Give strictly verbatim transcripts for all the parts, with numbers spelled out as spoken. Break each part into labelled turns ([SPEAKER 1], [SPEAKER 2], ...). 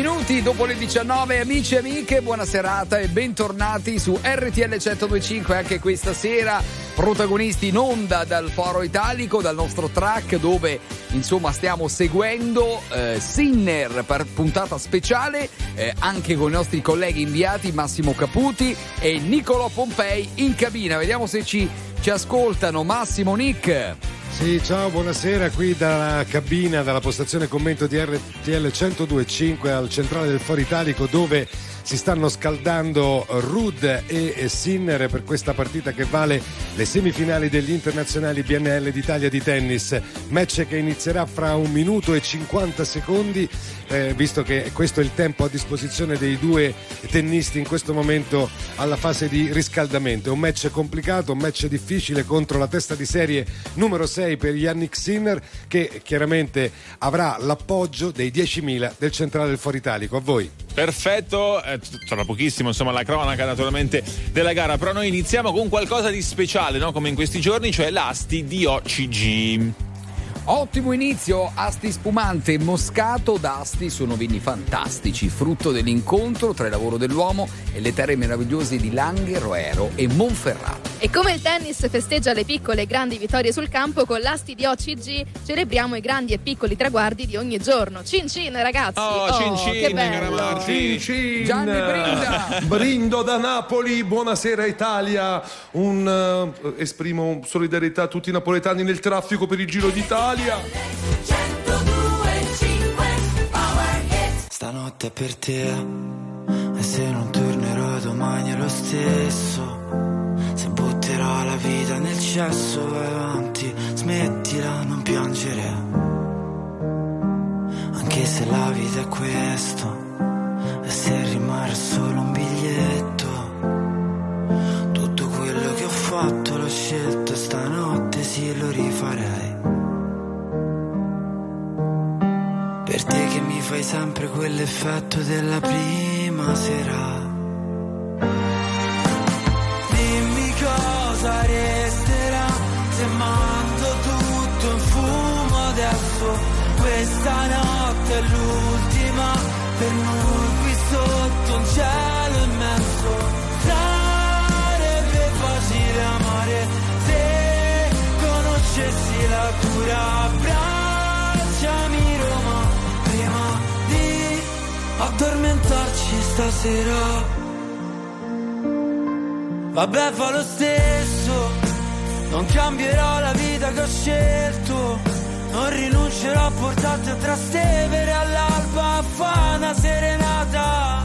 [SPEAKER 1] minuti dopo le diciannove, amici e amiche, buona serata e bentornati su R T L centodue e cinque anche questa sera. Protagonisti in onda dal Foro Italico, dal nostro track dove insomma stiamo seguendo eh, Sinner per puntata speciale, eh, anche con i nostri colleghi inviati Massimo Caputi e Nicolò Pompei in cabina. Vediamo se ci, ci ascoltano. Massimo, Nick.
[SPEAKER 2] Sì, ciao, buonasera, qui dalla cabina, dalla postazione commento di R T L centodue e cinque al centrale del Foro Italico, dove si stanno scaldando Ruud e Sinner per questa partita che vale le semifinali degli internazionali B N L d'Italia di tennis, match che inizierà fra un minuto e cinquanta secondi, eh, visto che questo è il tempo a disposizione dei due tennisti in questo momento alla fase di riscaldamento. È un match complicato, un match difficile contro la testa di serie numero sei per Jannik Sinner, che chiaramente avrà l'appoggio dei diecimila del centrale del Foro Italico. A voi.
[SPEAKER 3] Perfetto, eh, tra pochissimo insomma la cronaca naturalmente della gara, però noi iniziamo con qualcosa di speciale, no? Come in questi giorni, cioè l'Asti D O C G.
[SPEAKER 1] Ottimo inizio, Asti spumante moscato d'Asti sono vini fantastici, frutto dell'incontro tra il lavoro dell'uomo e le terre meravigliose di Langhe, Roero e Monferrato.
[SPEAKER 4] E come il tennis festeggia le piccole e grandi vittorie sul campo, con l'Asti di O C G celebriamo i grandi e piccoli traguardi di ogni giorno. Cin cin ragazzi!
[SPEAKER 3] Oh,
[SPEAKER 4] oh
[SPEAKER 3] cin cin,
[SPEAKER 4] che bello!
[SPEAKER 5] Cin cin!
[SPEAKER 1] Gianni brinda!
[SPEAKER 5] Brindo da Napoli, buonasera Italia! Un, uh, esprimo solidarietà a tutti i napoletani nel traffico per il Giro d'Italia.
[SPEAKER 6] Stanotte è per te, e se non tornerò domani è lo stesso. Se butterò la vita nel cesso, vai avanti, smettila, non piangere. Anche se la vita è questo, e se rimane solo un biglietto. Tutto quello che ho fatto l'ho scelto, stanotte sì lo rifarei. Per te che mi fai sempre quell'effetto della prima sera. Dimmi cosa resterà se mando tutto in fumo adesso. Questa notte è l'ultima per noi qui sotto un cielo immenso. Sarebbe facile amare se conoscessi la cura. Abbracciami Roma prima di addormentarci stasera. Vabbè, fa lo stesso, non cambierò la vita che ho scelto. Non rinuncerò a portarti a Trastevere all'alba a fa' una serenata.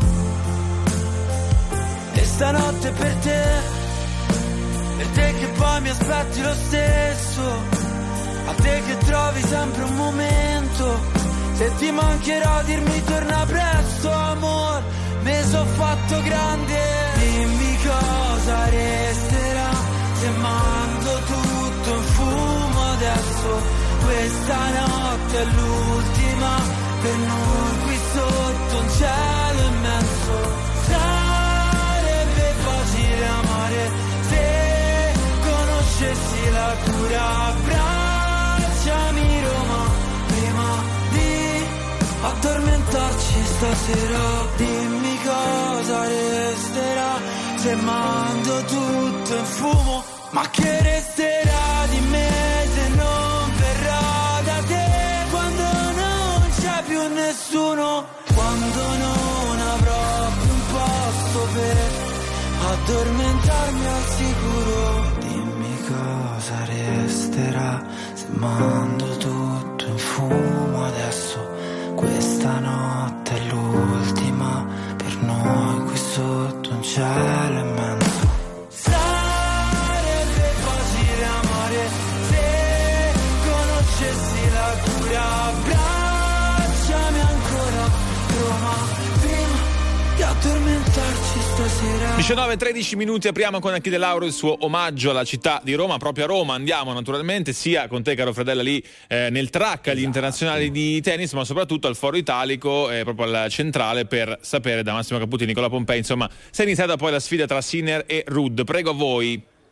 [SPEAKER 6] E stanotte per te, per te che poi mi aspetti lo stesso. A te che trovi sempre un momento. Se ti mancherò dirmi torna presto amor, me so fatto grande. Dimmi cosa resterà se mando tutto in fumo adesso. Questa notte è l'ultima per noi qui sotto un cielo immenso. Sarebbe facile amare se conoscessi la cura. Abbracciami Roma prima di addormentarci stasera. Dimmi cosa resterà se mando tutto in fumo. Ma che resterà di me se non verrà da te? Quando non c'è più nessuno, quando non avrò più un posto per addormentarmi al sicuro. Dimmi cosa resterà se mando tutto in fumo adesso. Questa notte è l'ultima per noi qui sotto un cielo immenso. Sarebbe facile amare se conoscessi la cura. Abbracciami ancora Roma prima di addormentarci stasera.
[SPEAKER 3] diciannove e tredici minuti, apriamo con Achille Lauro il suo omaggio alla città di Roma. Proprio a Roma andiamo naturalmente, sia con te caro Fredella lì eh, nel track agli internazionali di tennis, ma soprattutto al Foro Italico, eh, proprio al centrale, per sapere da Massimo Caputi e Nicolò Pompei insomma se è iniziata poi la sfida tra Sinner e Ruud. Prego a voi.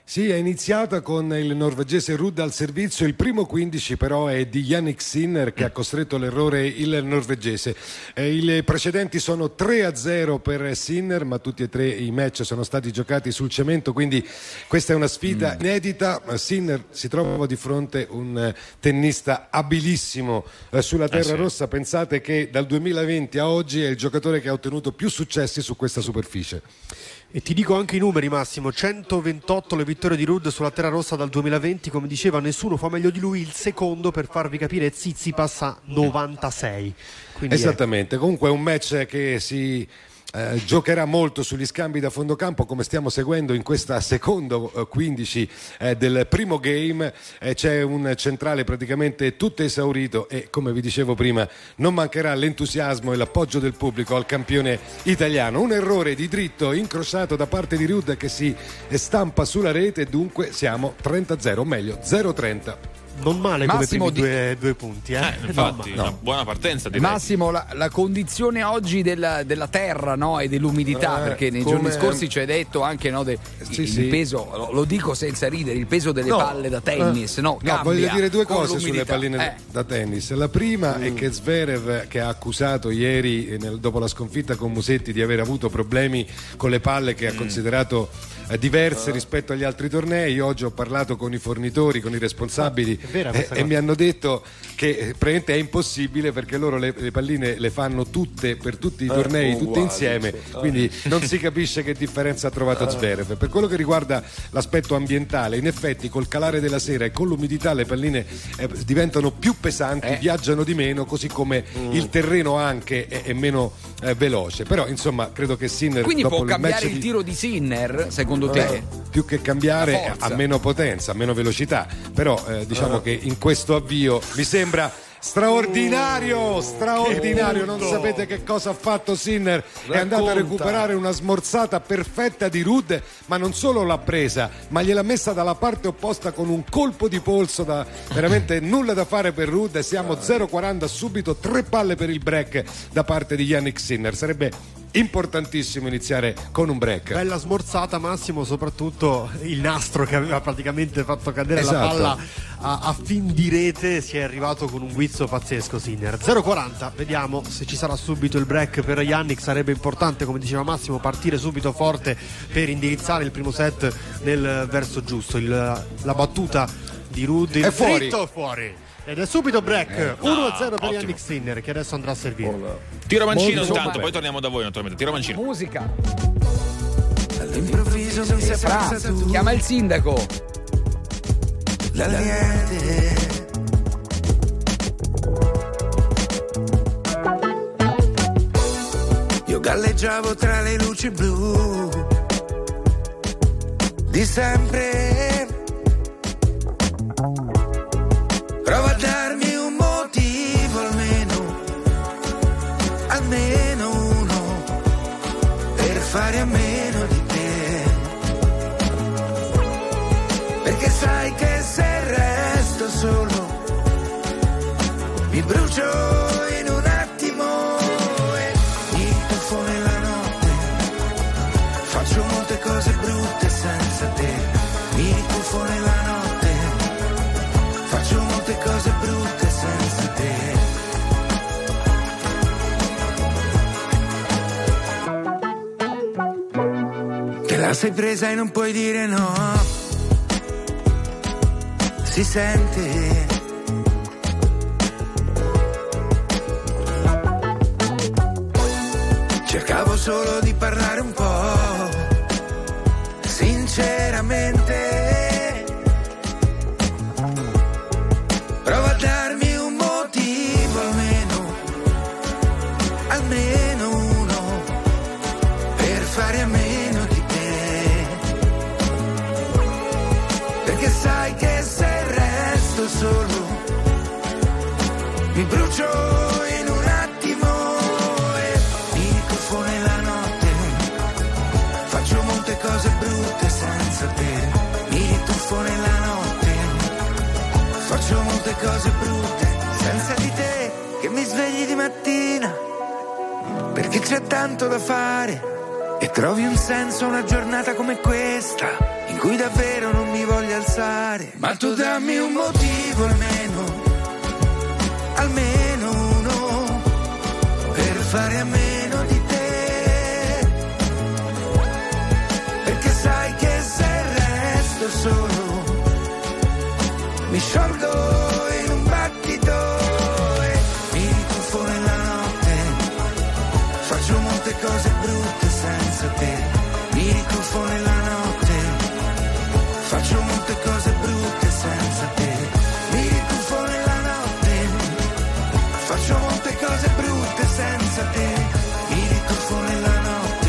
[SPEAKER 2] Sì, è iniziata con il norvegese Ruud al servizio, il primo quindici però è di Jannik Sinner che ha costretto all'errore il norvegese. Eh, I precedenti sono tre a zero per Sinner, ma tutti e tre i match sono stati giocati sul cemento, quindi questa è una sfida mm. inedita. Sinner si trova di fronte un tennista abilissimo eh, sulla terra eh sì. rossa. Pensate che dal duemilaventi a oggi è il giocatore che ha ottenuto più successi su questa superficie.
[SPEAKER 7] E ti dico anche i numeri, Massimo: centoventotto le vittorie di Ruud sulla terra rossa dal duemilaventi, come diceva, nessuno fa meglio di lui. Il secondo, per farvi capire, Tsitsipas a novantasei. Quindi
[SPEAKER 2] esattamente,
[SPEAKER 7] è...
[SPEAKER 2] comunque è un match che si eh, giocherà molto sugli scambi da fondo campo, come stiamo seguendo in questa secondo eh, quindici eh, del primo game. Eh, c'è un centrale praticamente tutto esaurito e, come vi dicevo prima, non mancherà l'entusiasmo e l'appoggio del pubblico al campione italiano. Un errore di dritto incrociato da parte di Ruud che si stampa sulla rete e dunque siamo trenta a zero, o meglio zero a trenta.
[SPEAKER 7] Non male
[SPEAKER 1] Massimo
[SPEAKER 7] come primi
[SPEAKER 1] di...
[SPEAKER 7] due, due punti, eh?
[SPEAKER 3] eh infatti, no, no. Una buona partenza, direi.
[SPEAKER 1] Massimo, la, la condizione oggi della, della terra, no, e dell'umidità, eh, perché nei come... giorni scorsi ci hai detto anche, no, de, sì, il sì. peso, lo, lo dico senza ridere, il peso delle no. palle da tennis, eh. no,
[SPEAKER 2] no voglio dire due cose
[SPEAKER 1] l'umidità.
[SPEAKER 2] sulle palline eh. da tennis. La prima mm. è che Zverev, che ha accusato ieri nel, dopo la sconfitta con Musetti di aver avuto problemi con le palle che ha mm. considerato eh, diverse uh. rispetto agli altri tornei. Io oggi ho parlato con i fornitori, con i responsabili
[SPEAKER 7] ah,
[SPEAKER 2] eh, e mi hanno detto che praticamente è impossibile perché loro le, le palline le fanno tutte per tutti i tornei, eh, tutte insieme, quindi non si capisce che differenza ha trovato Zverev. Per quello che riguarda l'aspetto ambientale, in effetti col calare della sera e con l'umidità le palline eh, diventano più pesanti, eh. viaggiano di meno, così come mm. il terreno anche è, è meno eh, veloce. Però insomma credo che Sinner,
[SPEAKER 1] quindi
[SPEAKER 2] dopo
[SPEAKER 1] può
[SPEAKER 2] il
[SPEAKER 1] cambiare il
[SPEAKER 2] di...
[SPEAKER 1] tiro di Sinner secondo te?
[SPEAKER 2] Eh, più che cambiare ha meno potenza, ha meno velocità, però eh, diciamo uh. che in questo avvio mi sembra straordinario, straordinario. Non sapete che cosa ha fatto Sinner. È andato a recuperare una smorzata perfetta di Ruud, ma non solo l'ha presa, ma gliel'ha messa dalla parte opposta con un colpo di polso, da veramente nulla da fare per Ruud. Siamo zero a quaranta subito, tre palle per il break da parte di Jannik Sinner. Sarebbe importantissimo iniziare con un break.
[SPEAKER 7] Bella smorzata, Massimo, soprattutto il nastro che aveva praticamente fatto cadere esatto. la palla a, a fin di rete. Si è arrivato con un guizzo pazzesco Sinner. zero a quaranta, vediamo se ci sarà subito il break per Jannik. Sarebbe importante, come diceva Massimo, partire subito forte per indirizzare il primo set nel verso giusto. Il, la battuta di Ruud, il
[SPEAKER 2] è fuori.
[SPEAKER 7] dritto fuori. Ed è subito break, eh, uno a zero per Jannik Sinner, che adesso andrà a servire.
[SPEAKER 3] Tiro mancino intanto, poi torniamo da voi naturalmente. Tiro mancino.
[SPEAKER 1] Musica.
[SPEAKER 6] All'improvviso mi sei
[SPEAKER 1] Fra, chiama il sindaco.
[SPEAKER 6] La liete. Io galleggiavo tra le luci blu di sempre. Prova a darmi un motivo, almeno, almeno uno, per fare a meno di te. Perché sai che se resto solo, mi brucio in un attimo e mi tuffo nella notte. Faccio molte cose brutte senza te, mi tuffo nella notte. Faccio molte cose brutte senza te. Te la sei presa e non puoi dire no. Si sente. Cercavo solo di parlare un po', sinceramente. Prova a darmi un motivo, almeno, almeno uno, per fare a meno di te. Perché sai che se resto solo, mi brucio in un attimo e mi tuffo nella notte. Faccio molte cose brutte senza te, mi tuffo nella notte. Faccio molte cose brutte senza di te, che mi svegli di mattina perché c'è tanto da fare e trovi un senso a una giornata come questa in cui davvero non fare, ma tu dammi un motivo almeno, almeno uno, per fare a meno di te, perché sai che se resto solo mi sciolgo in un battito e mi rituffo nella notte, faccio molte cose brutte senza te, mi rituffo nella notte, faccio molte cose brutte senza te, mi rituffo nella notte, faccio molte cose brutte senza te, mi rituffo nella notte,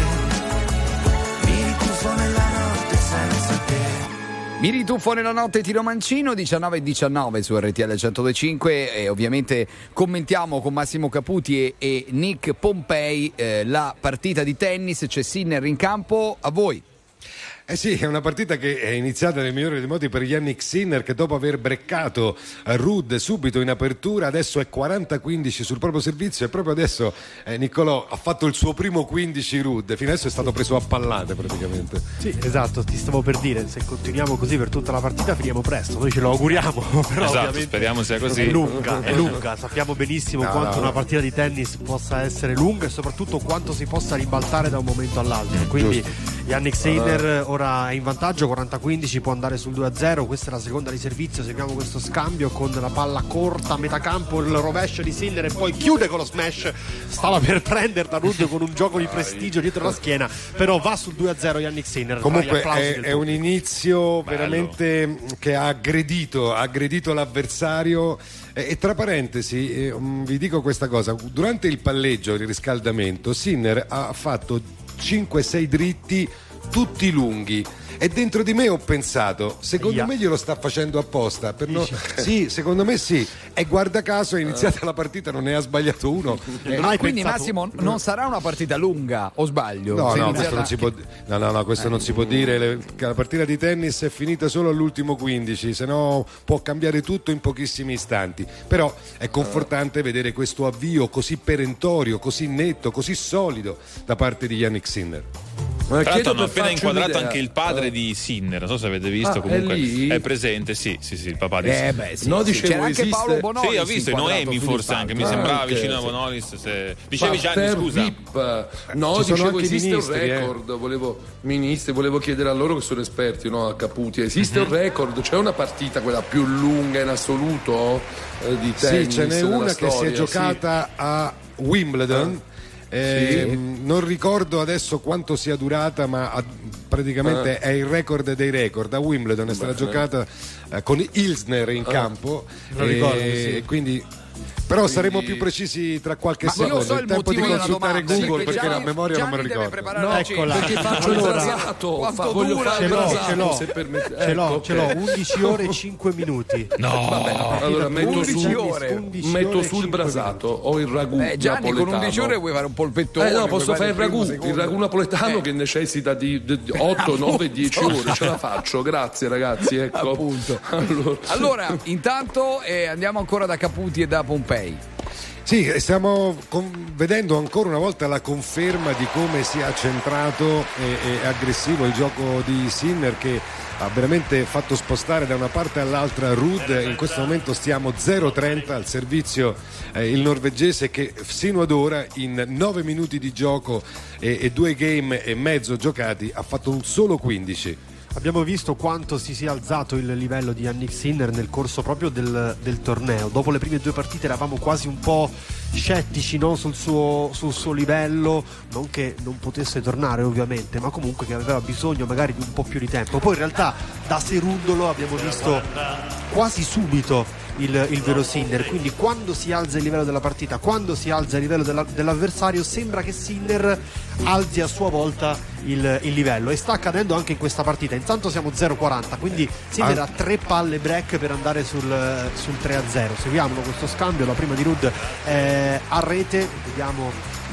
[SPEAKER 6] mi rituffo nella notte senza te.
[SPEAKER 1] Mi rituffo nella notte, Tiro Mancino, diciannove e diciannove su R T L centodue e cinque, e ovviamente commentiamo con Massimo Caputi e, e Nick Pompei eh, la partita di tennis. C'è Sinner in campo, a voi.
[SPEAKER 2] Eh sì, è una partita che è iniziata nel migliore dei modi per Jannik Sinner, che dopo aver breccato Ruud subito in apertura adesso è quaranta quindici sul proprio servizio, e proprio adesso eh, Niccolò ha fatto il suo primo quindici Ruud, fino adesso è stato preso a pallate praticamente.
[SPEAKER 7] Sì, esatto, ti stavo per dire, se continuiamo così per tutta la partita finiamo presto, noi ce lo auguriamo, però
[SPEAKER 3] esatto,
[SPEAKER 7] ovviamente
[SPEAKER 3] speriamo sia così.
[SPEAKER 7] È lunga, è lunga, sappiamo benissimo
[SPEAKER 2] no,
[SPEAKER 7] quanto
[SPEAKER 2] no.
[SPEAKER 7] una partita di tennis possa essere lunga e soprattutto quanto si possa ribaltare da un momento all'altro, quindi Jannik Sinner ora è in vantaggio, quaranta quindici, può andare sul due a zero, questa è la seconda di servizio, seguiamo questo scambio con la palla corta a metà campo, il rovescio di Sinner e poi chiude con lo smash, stava per prenderla Ruud con un gioco di prestigio dietro la schiena, però va sul due a zero Jannik Sinner.
[SPEAKER 2] Comunque è, è un inizio bello, veramente che ha aggredito, ha aggredito l'avversario. E, e tra parentesi eh, vi dico questa cosa, durante il palleggio, il riscaldamento, Sinner ha fatto cinque sei dritti tutti lunghi, e dentro di me ho pensato, secondo yeah. me glielo sta facendo apposta per no... sì, secondo me sì, e guarda caso è iniziata la partita, non ne ha sbagliato uno.
[SPEAKER 1] Eh, ma quindi pensato... Massimo non sarà una partita lunga, o sbaglio?
[SPEAKER 2] No, no,
[SPEAKER 1] iniziata...
[SPEAKER 2] questo non si può no, no, no, questo eh. non si può dire, Le... la partita di tennis è finita solo all'ultimo quindici, se no può cambiare tutto in pochissimi istanti, però è confortante vedere questo avvio così perentorio, così netto, così solido da parte di Jannik Sinner.
[SPEAKER 3] Tra l'altro hanno appena inquadrato un'idea. Anche il padre uh. di Sinner, non so se avete visto, ah, comunque è, è presente, sì, sì, sì, il papà di Sinner.
[SPEAKER 1] Eh beh, sì,
[SPEAKER 5] no,
[SPEAKER 1] sì,
[SPEAKER 5] dicevo,
[SPEAKER 1] c'era anche
[SPEAKER 5] esiste...
[SPEAKER 1] Paolo Bonolis.
[SPEAKER 3] Sì, ho visto, e Noemi forse anche, mi sembrava ah, vicino okay, a Bonolis. Se... Dicevi Gianni, scusa.
[SPEAKER 5] Vip. No,
[SPEAKER 2] ci
[SPEAKER 5] dicevo, esiste
[SPEAKER 2] ministri,
[SPEAKER 5] un record,
[SPEAKER 2] eh.
[SPEAKER 5] volevo ministri, volevo chiedere a loro che sono esperti, no, a Caputi, esiste
[SPEAKER 2] mm-hmm.
[SPEAKER 5] un record, c'è una partita quella più lunga in assoluto eh, di tennis?
[SPEAKER 2] Sì, ce n'è una che
[SPEAKER 5] storia,
[SPEAKER 2] si è giocata
[SPEAKER 5] sì.
[SPEAKER 2] a Wimbledon. Ah. Eh, sì. Non ricordo adesso quanto sia durata, ma a, praticamente ah. è il record dei record. A Wimbledon è stata Beh, giocata eh, con Ilsner in ah. campo,
[SPEAKER 7] non
[SPEAKER 2] e,
[SPEAKER 7] ricordo, sì.
[SPEAKER 2] quindi però quindi... saremo più precisi tra qualche
[SPEAKER 1] ma
[SPEAKER 2] secondo.
[SPEAKER 1] So il,
[SPEAKER 2] il tempo di consultare
[SPEAKER 1] domanda,
[SPEAKER 2] Google
[SPEAKER 1] sì,
[SPEAKER 2] perché
[SPEAKER 1] Gianni,
[SPEAKER 2] la memoria
[SPEAKER 1] Gianni
[SPEAKER 2] non me lo ricordo.
[SPEAKER 5] No,
[SPEAKER 7] eccola.
[SPEAKER 5] perché faccio allora, il brasato, fa, voglio
[SPEAKER 1] dura,
[SPEAKER 5] fare il brasato,
[SPEAKER 7] ce l'ho,
[SPEAKER 5] se permette.
[SPEAKER 7] ce l'ho,
[SPEAKER 5] ecco,
[SPEAKER 7] ce l'ho, undici ore e cinque minuti.
[SPEAKER 3] No,
[SPEAKER 5] vabbè, allora metto su,
[SPEAKER 1] ore.
[SPEAKER 5] metto sul brasato o il ragù
[SPEAKER 1] eh, Gianni,
[SPEAKER 5] napoletano.
[SPEAKER 1] con undici ore vuoi fare un polpettone?
[SPEAKER 5] Eh no, posso fare il ragù,
[SPEAKER 1] secondo.
[SPEAKER 5] il ragù napoletano
[SPEAKER 1] eh.
[SPEAKER 5] che necessita di, di otto, nove, dieci ore, ce la faccio, grazie ragazzi, ecco.
[SPEAKER 1] Appunto.
[SPEAKER 5] Allora,
[SPEAKER 1] allora intanto eh, andiamo ancora da Caputi e da Pompei.
[SPEAKER 2] Sì, stiamo con, vedendo ancora una volta la conferma di come sia centrato e, e aggressivo il gioco di Sinner, che ha veramente fatto spostare da una parte all'altra Ruud. In questo momento stiamo zero trenta al servizio eh, il norvegese, che sino ad ora in nove minuti di gioco e, e due game e mezzo giocati ha fatto un solo quindici.
[SPEAKER 7] Abbiamo visto quanto si sia alzato il livello di Jannik Sinner nel corso proprio del, del torneo. Dopo le prime due partite eravamo quasi un po' scettici, no? sul, suo, sul suo livello, non che non potesse tornare ovviamente, ma comunque che aveva bisogno magari di un po' più di tempo. Poi in realtà da Serundolo abbiamo visto quasi subito il, il vero Sinner, quindi quando si alza il livello della partita, quando si alza il livello della, dell'avversario, sembra che Sinner alzi a sua volta il, il livello, e sta accadendo anche in questa partita. Intanto siamo zero quaranta, quindi Sinner ha tre palle break per andare sul, sul tre a zero. Seguiamolo questo scambio, la prima di Ruud eh, a rete, vediamo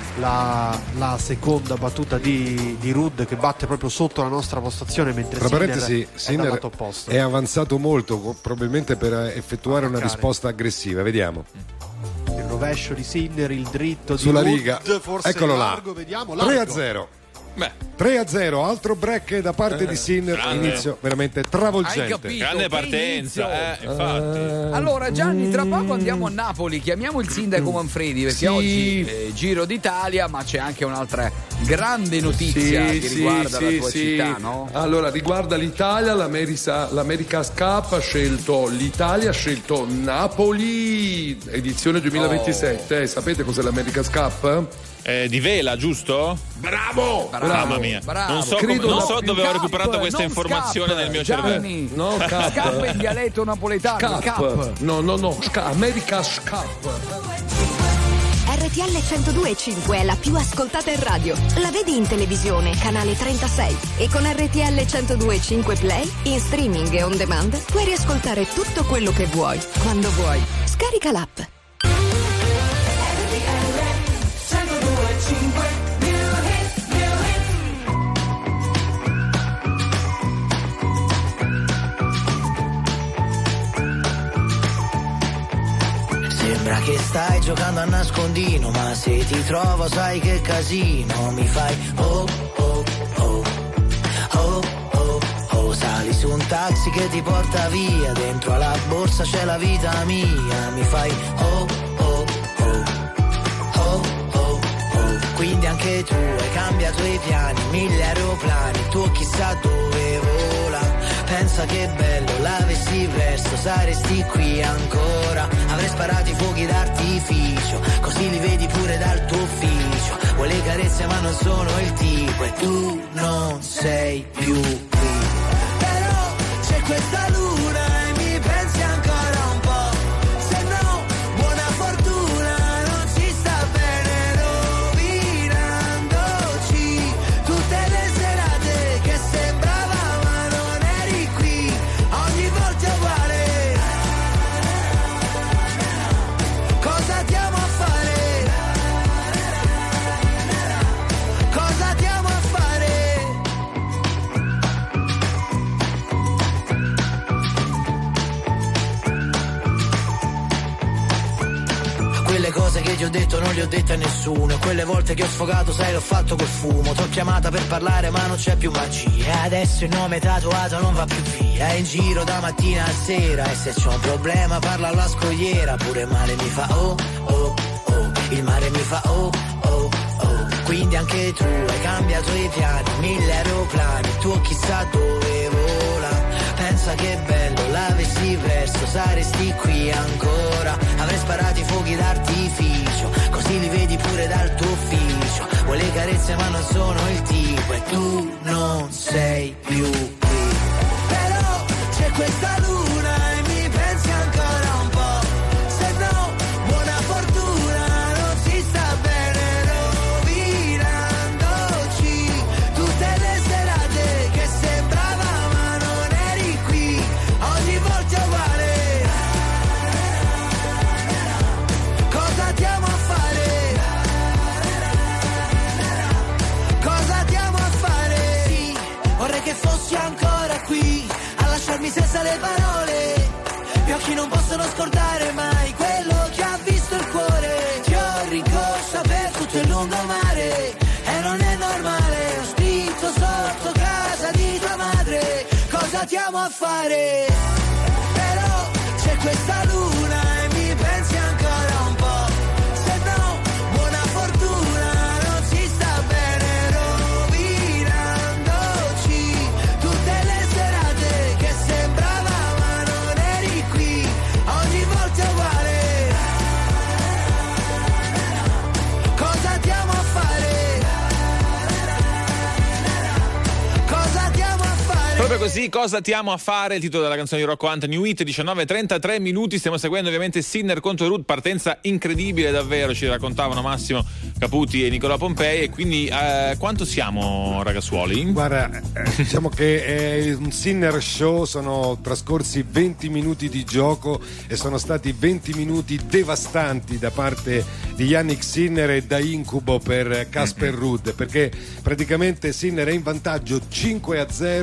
[SPEAKER 7] la, la seconda battuta di, di Ruud che batte proprio sotto la nostra postazione, mentre
[SPEAKER 2] tra
[SPEAKER 7] Sinner,
[SPEAKER 2] parentesi,
[SPEAKER 7] è,
[SPEAKER 2] Sinner è avanzato molto, probabilmente per effettuare una risposta aggressiva. Vediamo
[SPEAKER 7] il rovescio di Sinner, il dritto di
[SPEAKER 2] sulla
[SPEAKER 7] Ruud,
[SPEAKER 2] riga,
[SPEAKER 7] forse
[SPEAKER 2] eccolo
[SPEAKER 7] largo,
[SPEAKER 2] là,
[SPEAKER 7] vediamo,
[SPEAKER 2] tre a zero.
[SPEAKER 3] Beh.
[SPEAKER 2] tre a zero, altro break da parte
[SPEAKER 5] Eh,
[SPEAKER 2] di Sinner,
[SPEAKER 3] grande.
[SPEAKER 2] inizio veramente
[SPEAKER 1] Hai
[SPEAKER 2] travolgente.
[SPEAKER 1] capito?
[SPEAKER 3] Grande
[SPEAKER 1] Che
[SPEAKER 3] partenza,
[SPEAKER 1] inizio.
[SPEAKER 3] eh, infatti.
[SPEAKER 1] Allora Gianni, tra poco andiamo a Napoli, chiamiamo il sindaco Manfredi perché
[SPEAKER 5] Sì.
[SPEAKER 1] oggi è Giro d'Italia, ma c'è anche un'altra grande notizia
[SPEAKER 5] Sì,
[SPEAKER 1] che
[SPEAKER 5] sì,
[SPEAKER 1] riguarda
[SPEAKER 5] sì,
[SPEAKER 1] la tua
[SPEAKER 5] sì.
[SPEAKER 1] città, no?
[SPEAKER 5] Allora, riguarda l'Italia, l'America, l'America's Cup ha scelto l'Italia, ha scelto Napoli, edizione duemilaventisette.
[SPEAKER 1] Oh.
[SPEAKER 5] Eh, sapete cos'è l'America's Cup?
[SPEAKER 3] Eh, di vela, giusto?
[SPEAKER 5] Bravo!
[SPEAKER 1] Bravo.
[SPEAKER 3] Mamma mia.
[SPEAKER 1] bravo.
[SPEAKER 3] Non so,
[SPEAKER 5] Credo
[SPEAKER 3] come- non
[SPEAKER 5] la-
[SPEAKER 3] so dove ho
[SPEAKER 1] Cap,
[SPEAKER 3] recuperato questa
[SPEAKER 1] non
[SPEAKER 3] informazione
[SPEAKER 1] scap,
[SPEAKER 3] nel mio
[SPEAKER 1] Gianni.
[SPEAKER 3] cervello.
[SPEAKER 5] No, Cap.
[SPEAKER 1] Scappa in dialetto napoletano,
[SPEAKER 5] Cup.
[SPEAKER 1] cap.
[SPEAKER 5] No, no, no, Sca- America's Cup.
[SPEAKER 8] R T L centodue e cinque è la più ascoltata in radio. La vedi in televisione, canale trentasei. E con R T L centodue e cinque Play, in streaming e on demand, puoi riascoltare tutto quello che vuoi, quando vuoi. Scarica l'app.
[SPEAKER 9] Sembra che stai giocando a nascondino, ma se ti trovo sai che casino. Mi fai oh oh oh oh oh oh. Sali su un taxi che ti porta via, dentro alla borsa c'è la vita mia. Mi fai oh oh oh oh oh oh. Quindi anche tu hai cambiato i piani, mille aeroplani, tu chissà dove vola. Pensa che bello l'avessi presto, saresti qui ancora. Avrei sparato i fuochi d'artificio, così li vedi pure dal tuo ufficio. Vuoi le carezze ma non sono il tipo, e tu non sei più qui. Però c'è questa luna e mi pensi ancora un po'. Se no, buona fortuna, non ci sta bene, rovinandoci tutte le serate che sembrava ma non eri qui. Ogni volta è uguale. Cosa ti amo a fare? Cosa ti amo a fare? Quelle cose che ti ho detto non le ho dette a nessuno. Quelle volte che ho sfogato, sai, l'ho fatto col fumo. T'ho chiamata per parlare ma non c'è più magia. Adesso il nome tatuato non va più via. È in giro da mattina a sera, e se c'ho un problema parla alla scogliera. Pure male mi fa oh oh oh. Il mare mi fa oh oh oh. Quindi anche tu hai cambiato i piani, mille aeroplani, tu chissà dove vola. Pensa che bello l'avessi presto, saresti qui ancora. Avrei sparato i fuochi d'artificio, così li vedi pure dal tuo ufficio. Vuoi le carezze ma non sono il tipo, e tu non sei più qui. Però c'è questa luna e mi pensi ancora un po'. Se no, buona fortuna, non si sta bene, rovinandoci tutte le serate che sembrava ma non eri qui. Ogni volta è uguale. Cosa ti amo a fare? Cosa ti amo a fare? Sì, vorrei che fossi ancora qui a lasciarmi senza le parole. Gli occhi non possono scordare mai quello che ha visto il cuore. Ti ho rincorsa per tutto il lungomare e non è normale. Ho scritto sotto casa di tua madre cosa ti amo a fare. Però c'è questa luna e mi pensi ancora un po'. Se no, buona fortuna, non si sta bene, rovinandoci tutte le serate che sembrava ma non eri qui. Ogni volta è uguale. Cosa ti amo a fare? Cosa ti amo a fare?
[SPEAKER 3] Proprio così, cosa ti amo a fare? Il titolo della canzone di Rocco Hunt, New Hit, diciannove e trentatré minuti. Stiamo seguendo ovviamente Sinner contro Ruud, partenza incredibile davvero, ci raccontavano Massimo Caputi e Nicola Pompei. E quindi eh, quanto siamo, ragazzuoli?
[SPEAKER 2] Guarda, eh, diciamo che è un Sinner show, sono trascorsi venti minuti di gioco e sono stati venti minuti devastanti da parte di Yannick Sinner e da incubo per Casper Ruud, perché praticamente Sinner è in vantaggio cinque a zero, tre volte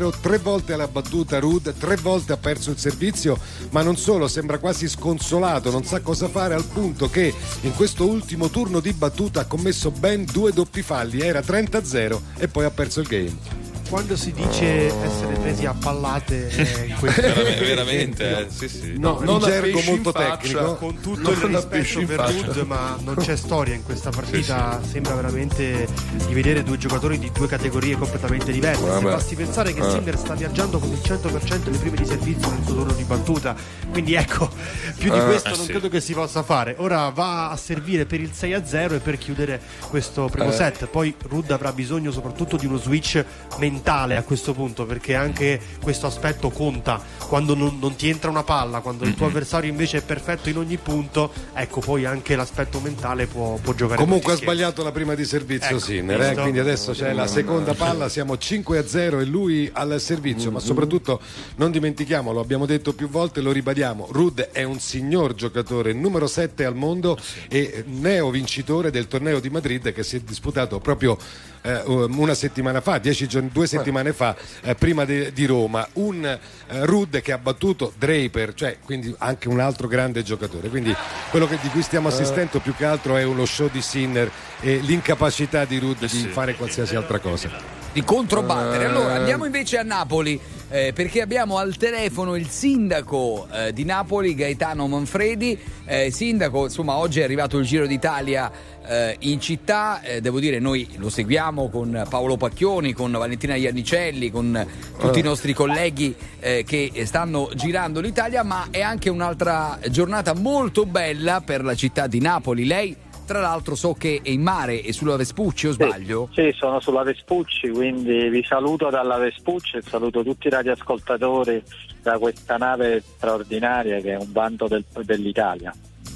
[SPEAKER 2] volte l'ha battuta Ruud, tre volte ha perso il servizio, ma non solo, sembra quasi sconsolato, non sa cosa fare, al punto che in questo ultimo turno di battuta ha commesso ben due doppi falli, era trenta a zero e poi ha perso il game.
[SPEAKER 7] Quando si dice essere presi a pallate eh, in questo
[SPEAKER 3] veramente, veramente eh, sì, sì.
[SPEAKER 2] No,
[SPEAKER 7] no,
[SPEAKER 2] non
[SPEAKER 7] un
[SPEAKER 2] gergo molto tecnico,
[SPEAKER 7] con tutto il rispetto per Ruud, ma non c'è storia in questa partita, sì, sì. Sembra veramente di vedere due giocatori di due categorie completamente diverse. Se basti pensare che Sinner sta viaggiando con il cento per cento delle prime di servizio nel suo turno di battuta, quindi ecco, più di questo eh, non sì. credo che si possa fare. Ora va a servire per il sei a zero e per chiudere questo primo eh. set. Poi Ruud avrà bisogno soprattutto di uno switch mentale a questo punto, perché anche questo aspetto conta quando non, non ti entra una palla, quando il tuo avversario invece è perfetto in ogni punto, ecco, poi anche l'aspetto mentale può, può giocare.
[SPEAKER 2] Comunque ha sbagliato la prima di servizio, ecco, Sinner, eh? Quindi adesso c'è la seconda palla, siamo cinque a zero e lui al servizio, ma soprattutto non dimentichiamolo, abbiamo detto più volte, lo ribadiamo, Ruud è un signor giocatore, numero sette al mondo e neo vincitore del torneo di Madrid che si è disputato proprio eh, una settimana fa, dieci giorni, due settimane fa, eh, prima de, di Roma, un eh, Ruud che ha battuto Draper, cioè quindi anche un altro grande giocatore, quindi quello che, di cui stiamo assistendo più che altro è uno show di Sinner e l'incapacità di Ruud di fare qualsiasi altra cosa,
[SPEAKER 1] di controbattere. Allora andiamo invece a Napoli, eh, perché abbiamo al telefono il sindaco eh, di Napoli, Gaetano Manfredi. eh, sindaco, insomma, oggi è arrivato il Giro d'Italia eh, in città, eh, devo dire noi lo seguiamo con Paolo Pacchioni, con Valentina Iannicelli, con tutti i nostri colleghi eh, che stanno girando l'Italia, ma è anche un'altra giornata molto bella per la città di Napoli. Lei tra l'altro so che è in mare e sulla Vespucci, o sbaglio?
[SPEAKER 10] Sì, sì, sono sulla Vespucci, quindi vi saluto dalla Vespucci e saluto tutti i radioascoltatori da questa nave straordinaria che è un vanto del, dell'Italia.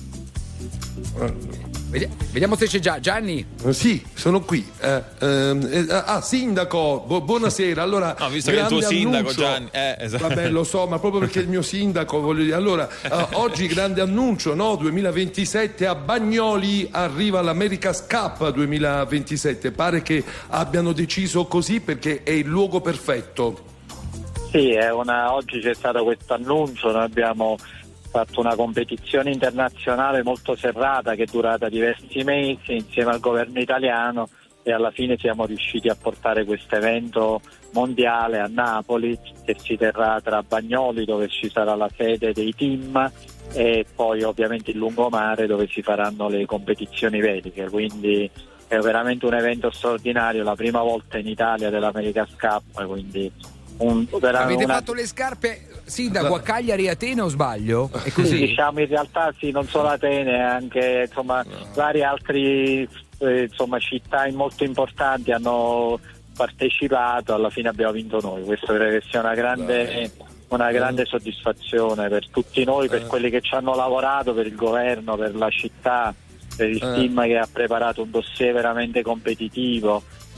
[SPEAKER 1] Vediamo se c'è già Gianni.
[SPEAKER 5] Sì, sono qui. Eh, eh, ah, sindaco, bu- buonasera. Allora,
[SPEAKER 3] no, visto che è il tuo sindaco,
[SPEAKER 5] annuncio.
[SPEAKER 3] Gianni. Eh, esatto.
[SPEAKER 5] Vabbè, lo so, ma proprio perché è il mio sindaco, voglio dire. Allora, eh, oggi grande annuncio, no? duemilaventisette a Bagnoli arriva l'America's Cup duemilaventisette. Pare che abbiano deciso così perché è il luogo perfetto.
[SPEAKER 10] Sì, è una, oggi c'è stato questo annuncio, noi abbiamo fatto una competizione internazionale molto serrata che è durata diversi mesi insieme al governo italiano e alla fine siamo riusciti a portare questo evento mondiale a Napoli, che si terrà tra Bagnoli, dove ci sarà la sede dei team, e poi ovviamente il lungomare, dove si faranno le competizioni veliche. Quindi è veramente un evento straordinario, la prima volta in Italia dell'America's Cup, quindi un,
[SPEAKER 1] avete
[SPEAKER 10] una...
[SPEAKER 1] fatto le scarpe, sindaco, a Cagliari e Atene, o sbaglio? È così?
[SPEAKER 10] Sì, diciamo in realtà sì, non solo Atene, anche insomma no. vari altri eh, insomma città molto importanti hanno partecipato, alla fine abbiamo vinto noi. Questo credo che sia una grande, una grande soddisfazione per tutti noi, per quelli che ci hanno lavorato, per il governo, per la città, per il team che ha preparato un dossier veramente competitivo.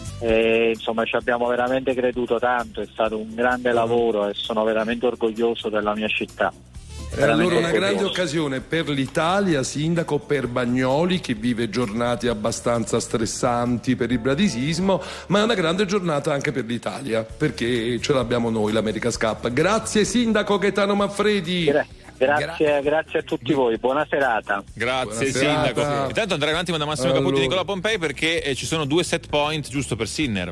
[SPEAKER 10] E, insomma, ci abbiamo veramente creduto tanto, è stato un grande lavoro e sono veramente orgoglioso della mia città.
[SPEAKER 5] E allora una grande occasione per l'Italia, sindaco, per Bagnoli che vive giornate abbastanza stressanti per il bradisismo, ma è una grande giornata anche per l'Italia perché ce l'abbiamo noi, l'America's Cup. Grazie sindaco Gaetano Manfredi.
[SPEAKER 10] Grazie. Grazie, grazie a tutti voi, buona serata.
[SPEAKER 3] Grazie
[SPEAKER 5] buona
[SPEAKER 3] sindaco.
[SPEAKER 5] serata.
[SPEAKER 3] Intanto andrei un attimo da Massimo
[SPEAKER 2] allora.
[SPEAKER 3] Caputo e Nicola Pompei perché eh, ci sono due set point giusto per Sinner.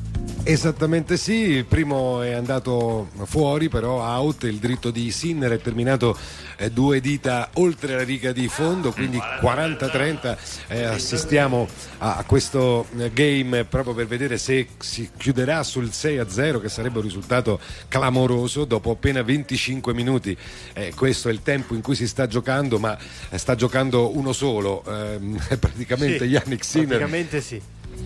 [SPEAKER 2] Esattamente sì, il primo è andato fuori, però out, il dritto di Sinner è terminato eh, due dita oltre la riga di fondo, quindi quaranta a trenta. Eh, assistiamo a, a questo game proprio per vedere se si chiuderà sul sei a zero, che sarebbe un risultato clamoroso dopo appena venticinque minuti. Eh, questo è il tempo in cui si sta giocando, ma sta giocando uno solo, eh, praticamente sì, Yannick Sinner.
[SPEAKER 7] Praticamente sì.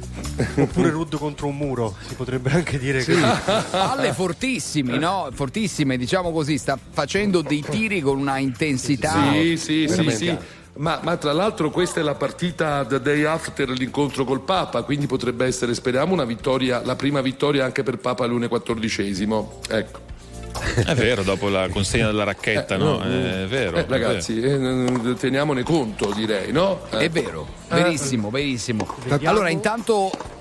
[SPEAKER 7] Oppure Ruud contro un muro, si potrebbe anche dire
[SPEAKER 1] sì. Palle fortissime, no? Fortissime, diciamo così, sta facendo dei tiri con una intensità.
[SPEAKER 5] Sì, sì, sì, sì. Ma, ma tra l'altro questa è la partita the day after l'incontro col Papa, quindi potrebbe essere, speriamo, una vittoria, la prima vittoria anche per Papa Leone quattordicesimo. Ecco.
[SPEAKER 3] È vero, dopo la consegna della racchetta, eh, no? no? È vero.
[SPEAKER 5] Eh, ragazzi, è vero. Eh, teniamone conto, direi, no?
[SPEAKER 1] Eh. È vero, verissimo, verissimo. Allora, intanto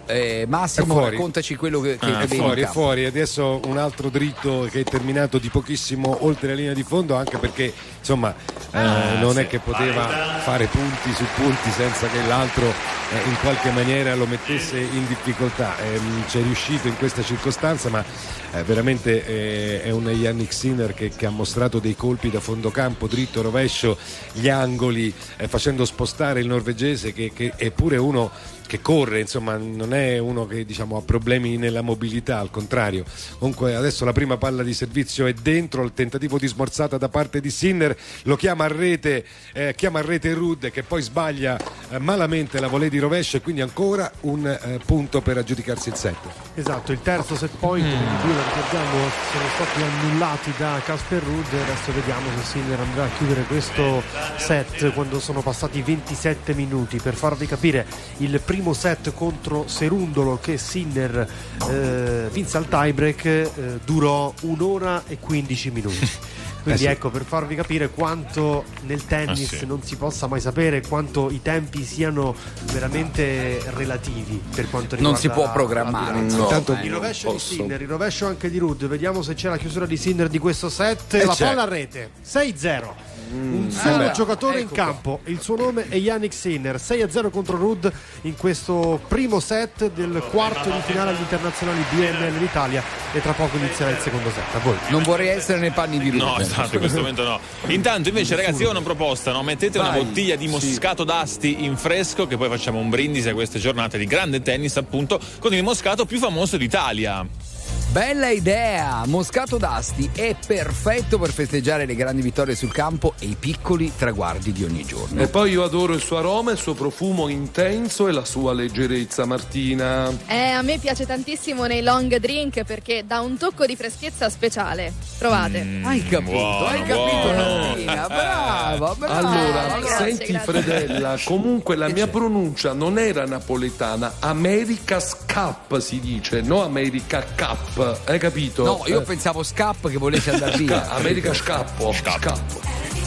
[SPEAKER 1] eh, Massimo, raccontaci quello che, che
[SPEAKER 2] ah, è
[SPEAKER 1] vedi
[SPEAKER 2] fuori,
[SPEAKER 1] in
[SPEAKER 2] è
[SPEAKER 1] campo.
[SPEAKER 2] fuori. Adesso un altro dritto che è terminato di pochissimo oltre la linea di fondo, anche perché insomma eh,
[SPEAKER 3] Ah,
[SPEAKER 2] non
[SPEAKER 3] sì.
[SPEAKER 2] è che poteva fare punti su punti senza che l'altro eh, in qualche maniera lo mettesse in difficoltà. Eh, ci è riuscito in questa circostanza, ma eh, veramente eh, è un Yannick Sinner che, che ha mostrato dei colpi da fondo campo, dritto, rovescio, gli angoli, eh, facendo spostare il norvegese che, che è pure uno che corre, insomma non è uno che diciamo ha problemi nella mobilità, al contrario. Comunque adesso la prima palla di servizio è dentro, il tentativo di smorzata da parte di Sinner, lo chiama a rete, eh, chiama a rete Ruud che poi sbaglia eh, malamente la volée di rovescio e quindi ancora un eh, punto per aggiudicarsi il set.
[SPEAKER 7] Esatto, il terzo set point, mm. quindi due, lo ricordiamo, sono stati annullati da Casper Ruud. Adesso vediamo se Sinner andrà a chiudere questo set quando sono passati ventisette minuti. Per farvi capire, il primo primo set contro Serundolo che Sinner eh, vinse al tiebreak eh, durò un'ora e quindici minuti. Quindi eh sì. ecco, per farvi capire quanto nel tennis ah, sì. non si possa mai sapere, quanto i tempi siano veramente relativi per quanto riguarda
[SPEAKER 1] non si può programmare.
[SPEAKER 7] No,
[SPEAKER 1] Intanto
[SPEAKER 7] il rovescio di Sinner, il rovescio anche di Ruud. Vediamo se c'è la chiusura di Sinner di questo set. Eh la c'è. Palla a rete sei zero. Mm, un solo eh giocatore ecco in campo, qua. Il suo nome è Yannick Sinner. Sei a zero contro Ruud in questo primo set del quarto di finale agli internazionali B N L d'Italia, e tra poco inizierà il secondo set. A voi.
[SPEAKER 1] Non vorrei essere nei panni di Ruud.
[SPEAKER 3] No, esatto, in questo momento no. Intanto invece ragazzi, io ho una proposta, no? Mettete Vai. una bottiglia di Moscato sì. d'Asti in fresco, che poi facciamo un brindisi a queste giornate di grande tennis, appunto, con il Moscato più famoso d'Italia.
[SPEAKER 1] Bella idea! Moscato d'Asti è perfetto per festeggiare le grandi vittorie sul campo e i piccoli traguardi di ogni giorno.
[SPEAKER 5] E poi io adoro il suo aroma, il suo profumo intenso e la sua leggerezza, Martina.
[SPEAKER 4] Eh, a me piace tantissimo nei long drink perché dà un tocco di freschezza speciale. Provate.
[SPEAKER 1] Mm, hai capito, buono, hai capito Martina, brava, brava.
[SPEAKER 5] Allora,
[SPEAKER 4] grazie,
[SPEAKER 5] senti
[SPEAKER 4] grazie.
[SPEAKER 5] Fredella, comunque la
[SPEAKER 1] Che
[SPEAKER 5] mia
[SPEAKER 1] c'è?
[SPEAKER 5] pronuncia non era napoletana, America's Cup si dice, no America Cup. Hai capito?
[SPEAKER 1] No, io
[SPEAKER 5] eh.
[SPEAKER 1] pensavo Scap che volessi andare via.
[SPEAKER 5] America Scappo. Scappo.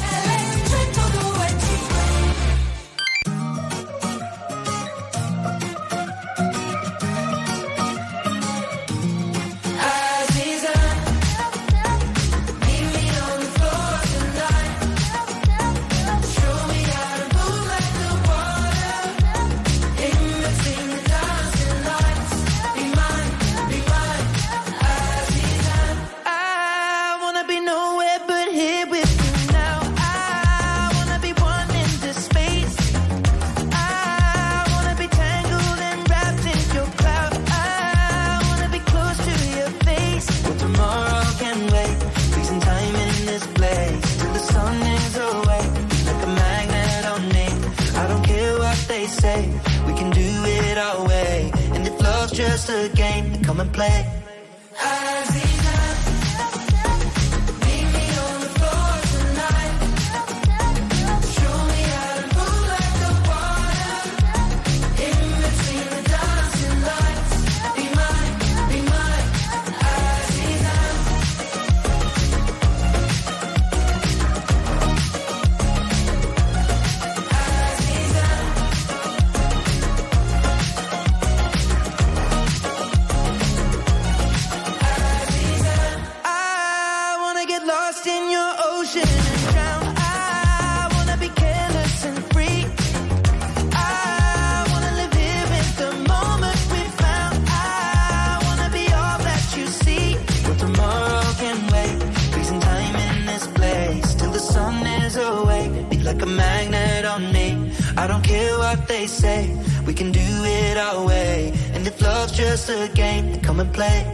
[SPEAKER 6] Just a game, come and play. I don't care what they say, we can do it our way. And if love's just a game, come and play.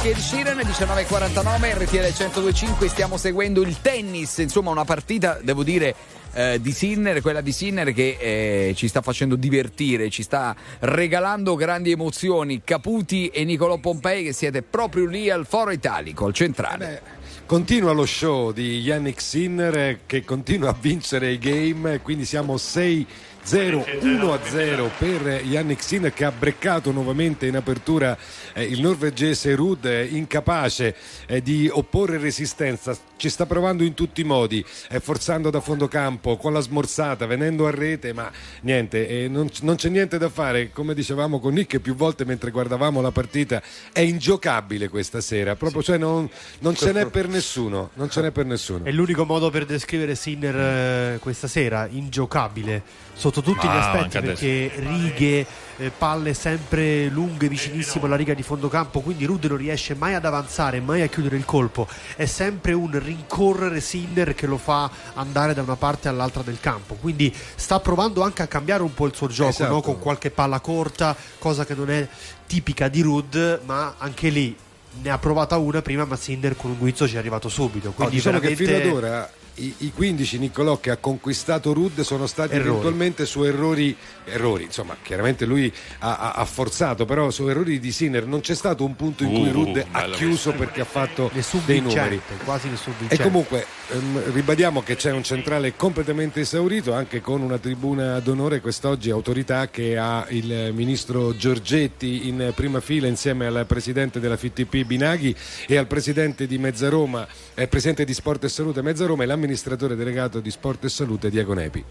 [SPEAKER 1] Nick e Sheeran, diciannove e quarantanove, R T L centodue e cinque, stiamo seguendo il tennis, insomma una partita, devo dire, eh, di Sinner, quella di Sinner che eh, ci sta facendo divertire, ci sta regalando grandi emozioni. Caputi e Nicolò Pompei, che siete proprio lì al Foro Italico, al centrale.
[SPEAKER 2] Beh, continua lo show di Jannik Sinner che continua a vincere i game, quindi siamo sei zero uno a zero per Jannik Sinner, che ha breccato nuovamente in apertura eh, il norvegese Ruud, eh, incapace eh, di opporre resistenza. Ci sta provando in tutti i modi, eh, forzando da fondo campo, con la smorzata, venendo a rete, ma niente, eh, non, non c'è niente da fare. Come dicevamo con Nick più volte mentre guardavamo la partita, è ingiocabile questa sera, proprio, cioè non, non ce n'è per nessuno, non ce n'è per nessuno.
[SPEAKER 7] È l'unico modo per descrivere Sinner eh, questa sera, ingiocabile sotto tutti
[SPEAKER 3] ah,
[SPEAKER 7] gli aspetti, perché righe, eh, palle sempre lunghe vicinissimo alla riga di fondo campo, quindi Ruud non riesce mai ad avanzare, mai a chiudere il colpo, è sempre un rincorrere Sinner che lo fa andare da una parte all'altra del campo, quindi sta provando anche a cambiare un po' il suo gioco,
[SPEAKER 2] esatto.
[SPEAKER 7] no? Con qualche palla corta, cosa che non è tipica di Ruud, ma anche lì ne ha provata una prima, ma Sinner con un guizzo ci è arrivato subito, quindi
[SPEAKER 2] oh, diciamo
[SPEAKER 7] veramente...
[SPEAKER 2] che fino ad ora I, i quindici Niccolò che ha conquistato Ruud sono stati
[SPEAKER 7] errori.
[SPEAKER 2] eventualmente su errori errori, insomma chiaramente lui ha, ha, ha forzato, però su errori di Sinner non c'è stato un punto in cui
[SPEAKER 3] uh,
[SPEAKER 2] Ruud ha chiuso questa. Perché ha fatto
[SPEAKER 7] nessun
[SPEAKER 2] dei
[SPEAKER 7] vincente,
[SPEAKER 2] numeri,
[SPEAKER 7] quasi nessun vincente.
[SPEAKER 2] E comunque ehm, ribadiamo che c'è un centrale completamente esaurito, anche con una tribuna d'onore quest'oggi, autorità che ha il ministro Giorgetti in prima fila insieme al presidente della F T P Binaghi e al presidente di Mezzaroma, eh, presidente di Sport e Salute Mezzaroma, e l'amministratore delegato di Sport e Salute Diego Nepi.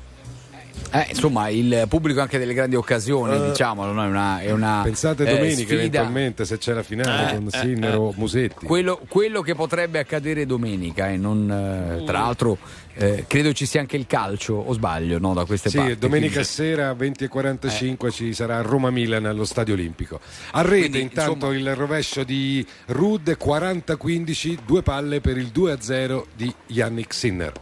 [SPEAKER 1] Eh, insomma, il pubblico anche delle grandi occasioni, uh, diciamolo, no? è, una, è una
[SPEAKER 2] pensate
[SPEAKER 1] eh,
[SPEAKER 2] domenica
[SPEAKER 1] sfida.
[SPEAKER 2] Eventualmente se c'è la finale
[SPEAKER 1] eh,
[SPEAKER 2] con
[SPEAKER 1] eh,
[SPEAKER 2] Sinner
[SPEAKER 1] eh.
[SPEAKER 2] o Musetti,
[SPEAKER 1] quello, quello che potrebbe accadere domenica, e eh, non eh, tra l'altro eh, credo ci sia anche il calcio, o sbaglio, no, da queste
[SPEAKER 2] sì,
[SPEAKER 1] parti.
[SPEAKER 2] domenica
[SPEAKER 1] quindi...
[SPEAKER 2] sera venti e quarantacinque eh. ci sarà Roma-Milan allo Stadio Olimpico. A rete quindi, intanto insomma... il rovescio di Ruud, quaranta quindici, due palle per il due a zero di Jannik Sinner.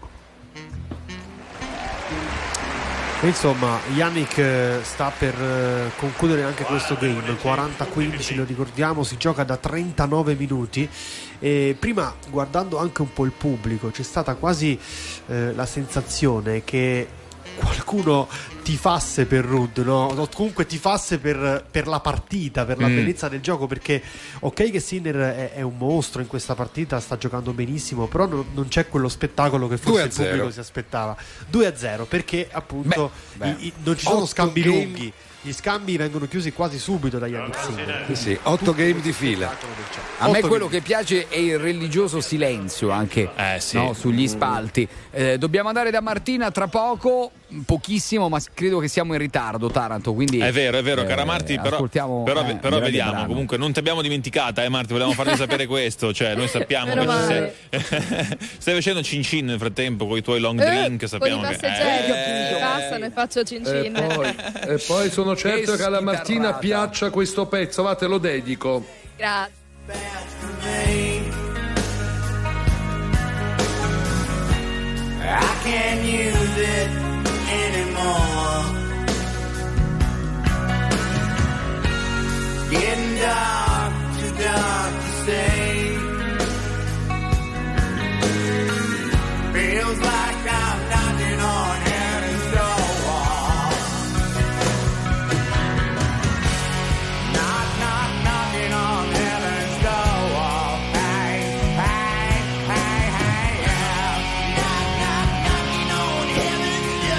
[SPEAKER 7] Insomma, Jannik sta per concludere anche questo game, quaranta quindici, lo ricordiamo, si gioca da trentanove minuti. E prima, guardando anche un po' il pubblico, c'è stata quasi eh, la sensazione che qualcuno tifasse per Ruud, no? O comunque tifasse per, per la partita, per la mm. bellezza del gioco, perché ok che Sinner è, è un mostro in questa partita, sta giocando benissimo, però non, non c'è quello spettacolo che forse il pubblico si aspettava. Due a zero, perché appunto beh, beh. I, i, non ci sono scambi game. lunghi, gli scambi vengono chiusi quasi subito da Jannik Sinner.
[SPEAKER 2] Sì, sì, otto game di fila.
[SPEAKER 1] A me quello che piace è il religioso silenzio anche
[SPEAKER 3] eh, sì.
[SPEAKER 1] no, sugli spalti. Eh, dobbiamo andare da Martina tra poco, pochissimo, ma credo che siamo in ritardo, Taranto, quindi
[SPEAKER 3] è vero, è vero,
[SPEAKER 1] eh,
[SPEAKER 3] cara Marti, però, però,
[SPEAKER 1] eh,
[SPEAKER 3] però vediamo, brano. Comunque non ti abbiamo dimenticata, eh Marti, volevamo farvi sapere questo, cioè noi sappiamo che
[SPEAKER 4] sei...
[SPEAKER 3] stai facendo cin cin nel frattempo con i tuoi long
[SPEAKER 4] eh,
[SPEAKER 3] drink, sappiamo
[SPEAKER 4] con i
[SPEAKER 3] che
[SPEAKER 4] eh, passano e faccio cin cin.
[SPEAKER 5] E poi, e poi sono certo che, che alla Martina piaccia questo pezzo, va, te lo dedico.
[SPEAKER 4] Grazie.
[SPEAKER 6] I can't use it anymore. Getting dark, too dark to stay. Feels like I'm knocking on heaven's door. Knock, knock, knocking on heaven's door. Hey, hey, hey, hey, yeah. Knock, knock, knocking on heaven's door.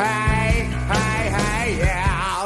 [SPEAKER 1] hey, hey, hey, yeah.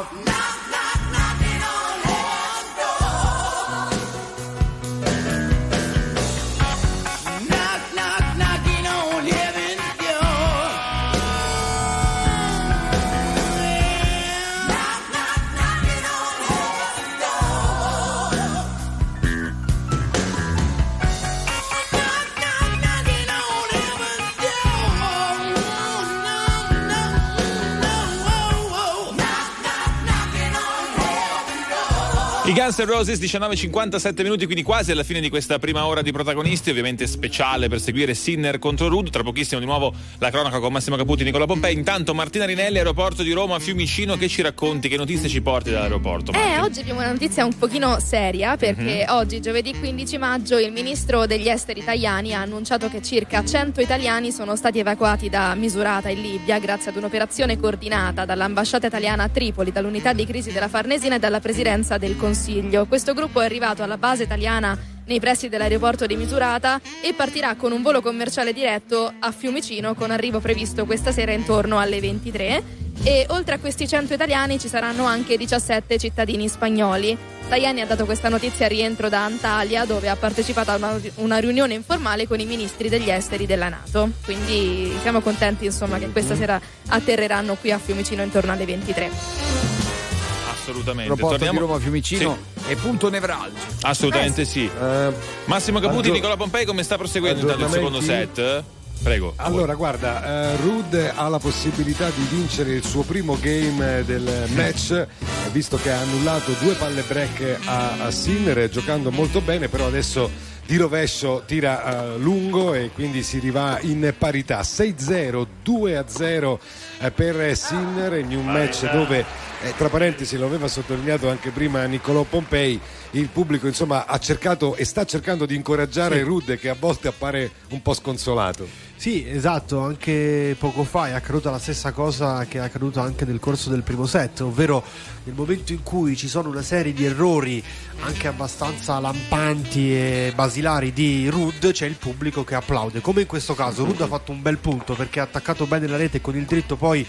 [SPEAKER 3] I Guns N' Roses, diciannove e cinquantasette minuti, quindi quasi alla fine di questa prima ora di protagonisti, ovviamente speciale per seguire Sinner contro Ruud. Tra pochissimo di nuovo la cronaca con Massimo Caputi e Nicola Pompei. Intanto Martina Rinelli, aeroporto di Roma, Fiumicino, che ci racconti, che notizie ci porti dall'aeroporto? Martin?
[SPEAKER 4] Eh, oggi abbiamo una notizia un pochino seria, perché mm-hmm. oggi, giovedì quindici maggio, il ministro degli esteri italiani ha annunciato che circa cento italiani sono stati evacuati da Misurata in Libia grazie ad un'operazione coordinata dall'ambasciata italiana a Tripoli, dall'unità di crisi della Farnesina e dalla presidenza del Consiglio. Questo gruppo è arrivato alla base italiana nei pressi dell'aeroporto di Misurata e partirà con un volo commerciale diretto a Fiumicino, con arrivo previsto questa sera intorno alle ventitré. E oltre a questi cento italiani ci saranno anche diciassette cittadini spagnoli. Tajani ha dato questa notizia a rientro da Antalya, dove ha partecipato a una, una riunione informale con i ministri degli esteri della NATO. Quindi siamo contenti, insomma, che questa sera atterreranno qui a Fiumicino intorno alle ventitré.
[SPEAKER 3] Assolutamente.
[SPEAKER 1] Aeroporto
[SPEAKER 3] Torniamo...
[SPEAKER 1] di Roma Fiumicino
[SPEAKER 3] sì.
[SPEAKER 1] è punto nevralgico.
[SPEAKER 3] Assolutamente eh, sì. Uh, Massimo Caputi,
[SPEAKER 2] aggior-
[SPEAKER 3] Nicola Pompei, come sta proseguendo intanto il secondo set? Prego.
[SPEAKER 2] Allora, guarda, uh, Ruud ha la possibilità di vincere il suo primo game del match, visto che ha annullato due palle break a, a Sinner, giocando molto bene, però adesso di rovescio tira uh, lungo e quindi si arriva in parità. sei zero, due a zero uh, per Sinner in un match dove, eh, tra parentesi, lo aveva sottolineato anche prima Niccolò Pompei, il pubblico insomma ha cercato e sta cercando di incoraggiare sì. Ruud, che a volte appare un po' sconsolato.
[SPEAKER 7] Sì, esatto, anche poco fa è accaduta la stessa cosa che è accaduta anche nel corso del primo set, ovvero nel momento in cui ci sono una serie di errori anche abbastanza lampanti e basilari di Ruud, c'è il pubblico che applaude, come in questo caso. Ruud ha fatto un bel punto perché ha attaccato bene la rete, con il dritto poi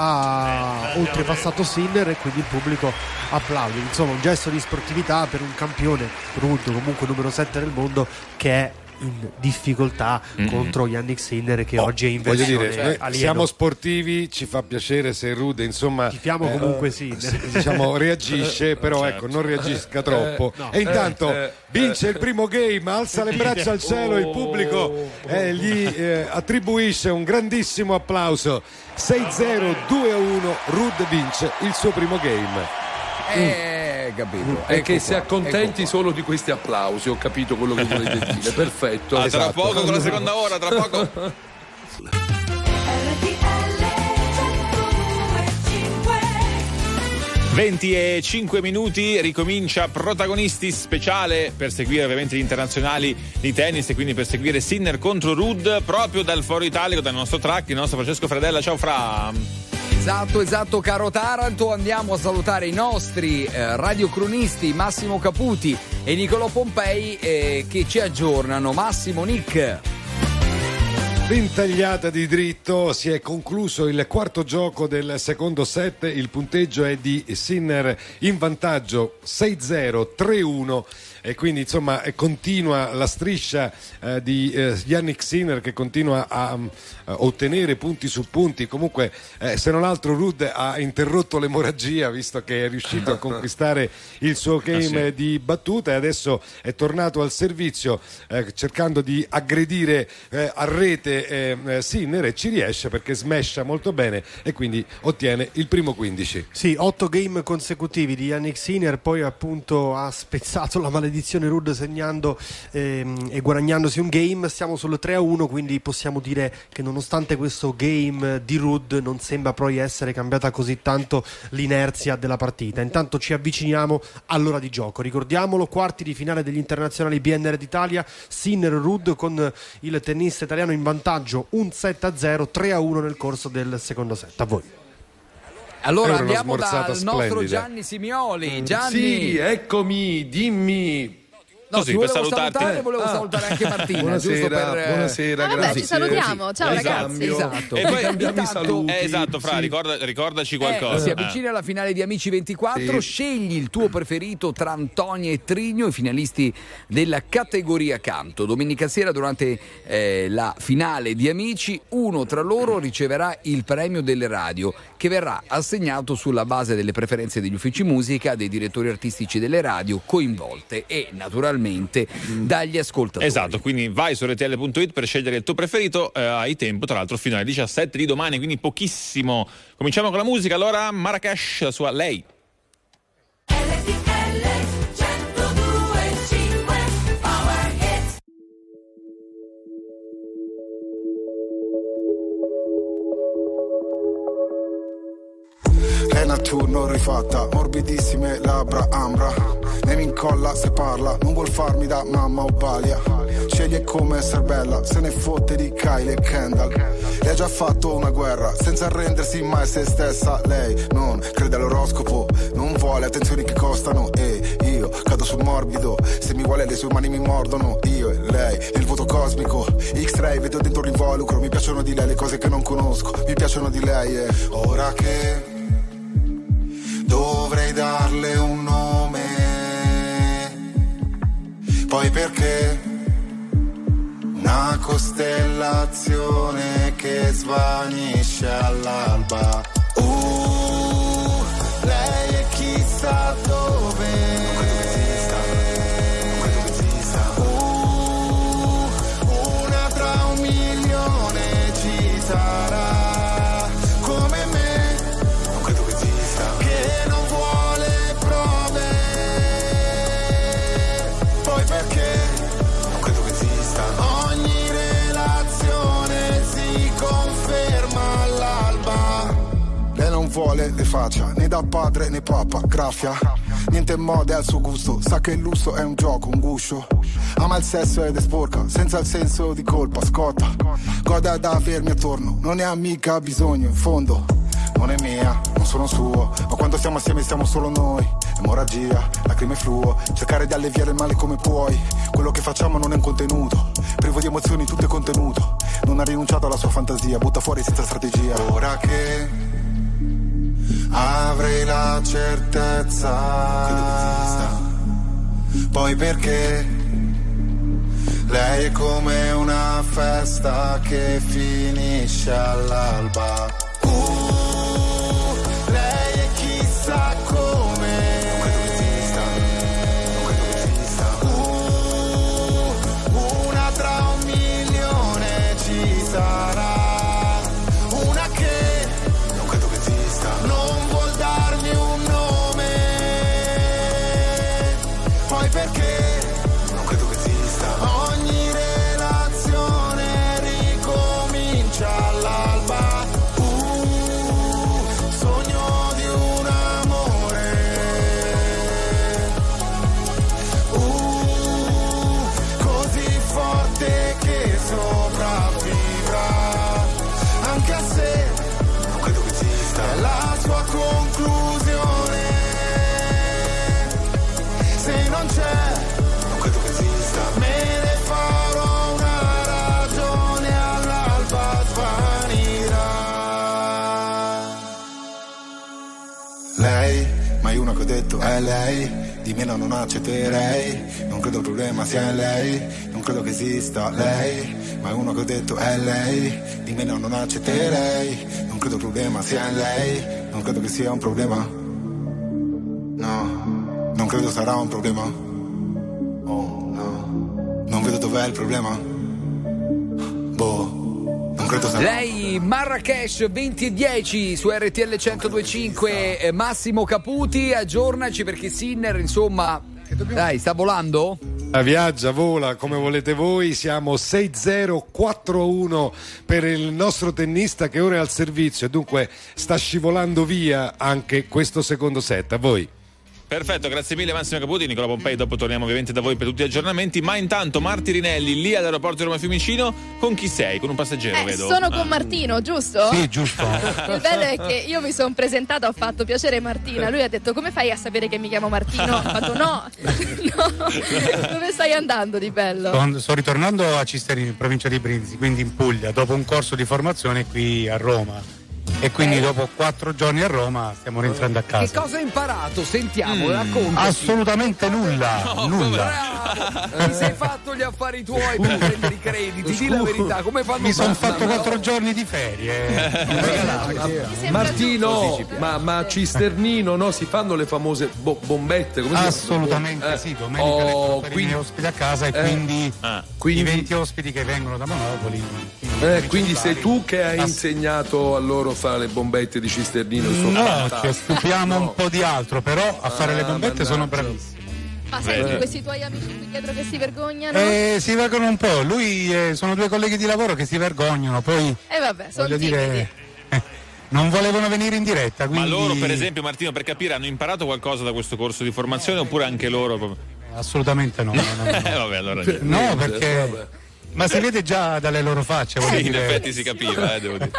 [SPEAKER 7] ha oltrepassato Sinner e quindi il pubblico applaude. Insomma, un gesto di sportività per un campione, Ruud comunque numero sette del mondo, che è in difficoltà mm-hmm. contro Yannick Sinner, che oh, oggi è in versione
[SPEAKER 2] dire,
[SPEAKER 7] alieno.
[SPEAKER 2] Siamo sportivi, ci fa piacere se Ruud insomma
[SPEAKER 7] tifiamo eh, comunque Sinner,
[SPEAKER 2] diciamo reagisce, però certo. ecco, non reagisca troppo eh, no. E intanto eh, vince eh, il primo game, alza le braccia al cielo, oh, il pubblico eh, gli eh, attribuisce un grandissimo applauso. Sei zero, due a uno, Ruud vince il suo primo game.
[SPEAKER 1] Eh, capito.
[SPEAKER 5] E
[SPEAKER 1] ecco
[SPEAKER 5] che
[SPEAKER 1] qua,
[SPEAKER 5] si accontenti
[SPEAKER 1] ecco
[SPEAKER 5] solo di questi applausi, ho capito quello che volete dire. Perfetto.
[SPEAKER 3] Ah,
[SPEAKER 5] esatto.
[SPEAKER 3] Tra poco con la seconda ora, tra poco. venticinque minuti, ricomincia Protagonisti speciale per seguire ovviamente gli internazionali di tennis e quindi per seguire Sinner contro Ruud proprio dal Foro Italico, dal nostro track, il nostro Francesco Fradella. Ciao Fra.
[SPEAKER 1] Esatto, esatto, caro Taranto, andiamo a salutare i nostri eh, radiocronisti Massimo Caputi e Niccolò Pompei eh, che ci aggiornano. Massimo, Nick.
[SPEAKER 2] Ventagliata di dritto, si è concluso il quarto gioco del secondo set, il punteggio è di Sinner in vantaggio sei zero, tre uno. E quindi insomma continua la striscia eh, di eh, Yannick Sinner, che continua a, a ottenere punti su punti. Comunque eh, se non altro Ruud ha interrotto l'emorragia, visto che è riuscito a conquistare il suo game ah, sì. di battuta, e adesso è tornato al servizio eh, cercando di aggredire eh, a rete eh, Sinner, e ci riesce perché smasha molto bene e quindi ottiene il primo quindici.
[SPEAKER 7] Sì, otto game consecutivi di Yannick Sinner, poi appunto ha spezzato la maledizione Ruud segnando ehm, e guadagnandosi un game. Siamo sul tre a uno, quindi possiamo dire che nonostante questo game di Ruud non sembra poi essere cambiata così tanto l'inerzia della partita. Intanto ci avviciniamo all'ora di gioco, ricordiamolo, quarti di finale degli internazionali B N R d'Italia, Sinner Ruud con il tennista italiano in vantaggio un set a zero, tre a uno nel corso del secondo set. A voi.
[SPEAKER 1] Allora andiamo dal splendida. nostro Gianni Simioli. Gianni.
[SPEAKER 5] Sì, eccomi, dimmi.
[SPEAKER 1] No,
[SPEAKER 3] Così,
[SPEAKER 1] ti
[SPEAKER 3] per
[SPEAKER 1] volevo
[SPEAKER 3] salutarti.
[SPEAKER 1] salutare, volevo
[SPEAKER 5] Ah.
[SPEAKER 1] salutare anche Martina.
[SPEAKER 5] Buonasera,
[SPEAKER 1] giusto per, eh,
[SPEAKER 5] buonasera,
[SPEAKER 4] Ah, vabbè,
[SPEAKER 5] grazie.
[SPEAKER 4] ci salutiamo. Ciao,
[SPEAKER 5] Esatto.
[SPEAKER 4] ragazzi.
[SPEAKER 1] Esatto.
[SPEAKER 3] E poi
[SPEAKER 5] Cambiamo i
[SPEAKER 1] intanto-
[SPEAKER 5] saluti.
[SPEAKER 3] Eh, esatto, Fra,
[SPEAKER 5] Sì.
[SPEAKER 3] ricorda- ricordaci
[SPEAKER 1] Eh,
[SPEAKER 3] qualcosa.
[SPEAKER 1] si
[SPEAKER 3] Eh.
[SPEAKER 1] avvicina alla finale di Amici ventiquattro,
[SPEAKER 5] Sì.
[SPEAKER 1] scegli il tuo preferito tra Antonia e Trigno, i finalisti della categoria canto. Domenica sera durante eh, la finale di Amici, uno tra loro riceverà il premio delle radio, che verrà assegnato sulla base delle preferenze degli uffici musica, dei direttori artistici delle radio coinvolte e naturalmente dagli ascoltatori.
[SPEAKER 3] Esatto, quindi vai su R T L punto it per scegliere il tuo preferito, eh, hai tempo tra l'altro fino alle diciassette di domani, quindi pochissimo. Cominciamo con la musica, allora Marrakesh, la sua Lei.
[SPEAKER 11] Lena turno rifatta, morbidissime labbra ambra. Ne mi incolla se parla, non vuol farmi da mamma o balia. Sceglie come essere bella, se ne fotte di Kylie e Kendall. Lei ha già fatto una guerra, senza arrendersi mai se stessa. Lei non crede all'oroscopo, non vuole attenzioni che costano. E io cado sul morbido, se mi vuole le sue mani mi mordono. Io e lei, nel vuoto cosmico, X-ray vedo dentro l'involucro. Mi piacciono di lei le cose che non conosco, mi piacciono di lei. E ora che dovrei darle un nome, poi perché una costellazione che svanisce all'alba. Uh, lei è chissà dove, uh, una tra un milione ci sarà. Vuole le faccia, né da padre né papà, graffia. Niente moda è al suo gusto, sa che il lusso è un gioco, un guscio. Ama il sesso ed è sporca, senza il senso di colpa, scotta. Goda da avermi attorno, non ne ha mica bisogno, in fondo. Non è mia, non sono suo, ma quando stiamo assieme siamo solo noi. Emorragia, lacrime fluo, cercare di alleviare il male come puoi. Quello che facciamo non è un contenuto, privo di emozioni tutto è contenuto. Non ha rinunciato alla sua fantasia, butta fuori senza strategia. Ora che avrei la certezza, poi perché lei è come una festa che finisce all'alba. Uh, lei è chissà come, uh, una tra un milione ci sarà. Perché non credo che esista. Ogni relazione ricomincia all'alba. Uh, sogno di un amore. Uh, così forte che sopravvivrà. Anche a sé non credo che esista. È la sua conclusione. Se non c'è, non credo che esista. Me ne farò una ragione, all'alba svanirà. Lei, mai una che ho detto è lei. Di meno non accetterei. Non credo il problema sia lei. Non credo che esista lei. Mai uno che ho detto è lei. Di meno non accetterei. Non credo il problema sia lei. Non credo che sia un problema. No. Non credo sarà un problema. Oh no. Non vedo dov'è il problema. Boh. Non credo sarà.
[SPEAKER 1] Lei Marrakesh venti e dieci su R T L centodue e cinque. Massimo Caputi, aggiornaci perché Sinner insomma dai sta volando?
[SPEAKER 2] La viaggia, vola come volete voi. Siamo sei zero quattro uno per il nostro tennista che ora è al servizio e dunque sta scivolando via anche questo secondo set. A voi.
[SPEAKER 3] Perfetto, grazie mille Massimo Caputi, Nicola Pompei, dopo torniamo ovviamente da voi per tutti gli aggiornamenti, ma intanto Marti Rinelli lì all'aeroporto di Roma Fiumicino, con chi sei? Con un passeggero,
[SPEAKER 4] eh,
[SPEAKER 3] vedo.
[SPEAKER 4] Sono
[SPEAKER 3] ah.
[SPEAKER 4] con Martino, giusto?
[SPEAKER 12] Sì, giusto.
[SPEAKER 4] Il bello è che io mi sono presentata, ho fatto piacere Martina, lui ha detto come fai a sapere che mi chiamo Martino? Ho fatto no, no. Dove stai andando di bello?
[SPEAKER 12] Sto, sto ritornando a Cisterini, in provincia di Brindisi, quindi in Puglia, dopo un corso di formazione qui a Roma. E quindi eh. dopo quattro giorni a Roma stiamo rientrando a casa.
[SPEAKER 1] Che cosa hai imparato? Sentiamo, mm. raccontaci.
[SPEAKER 12] Assolutamente nulla,
[SPEAKER 1] no,
[SPEAKER 12] nulla.
[SPEAKER 1] Ti sei fatto gli affari tuoi per prendere i crediti, di la verità, come fanno?
[SPEAKER 12] Mi sono fatto quattro no. giorni di ferie.
[SPEAKER 5] Eh. Martino, ma, ma Cisternino, no? Si fanno le famose bo- bombette? Come
[SPEAKER 12] Assolutamente
[SPEAKER 5] eh.
[SPEAKER 12] sì, domenica oh, le quindi ospiti a casa e eh. quindi, ah. quindi i venti ospiti che vengono da Monopoli.
[SPEAKER 5] Eh, quindi sei tu che hai Ass- insegnato a loro fare le bombette di Cisternino?
[SPEAKER 12] No, ci stupiamo no. un po' di altro, però a fare ah, le bombette sono bravissimi.
[SPEAKER 4] Ma senti, questi tuoi amici qui dietro che si vergognano?
[SPEAKER 12] Eh, si vergognano un po'. Lui eh, sono due colleghi di lavoro che si vergognano, poi
[SPEAKER 4] eh vabbè, sono timidi.
[SPEAKER 12] Dire, eh, non volevano venire in diretta, quindi...
[SPEAKER 3] Ma loro, per esempio, Martino, per capire, hanno imparato qualcosa da questo corso di formazione oppure anche loro?
[SPEAKER 12] Assolutamente no. no, no, no.
[SPEAKER 3] eh, vabbè, allora
[SPEAKER 12] no, perché... Vabbè. Ma si vede già dalle loro facce.
[SPEAKER 3] Sì,
[SPEAKER 12] dire.
[SPEAKER 3] In effetti si capiva, eh, devo dire.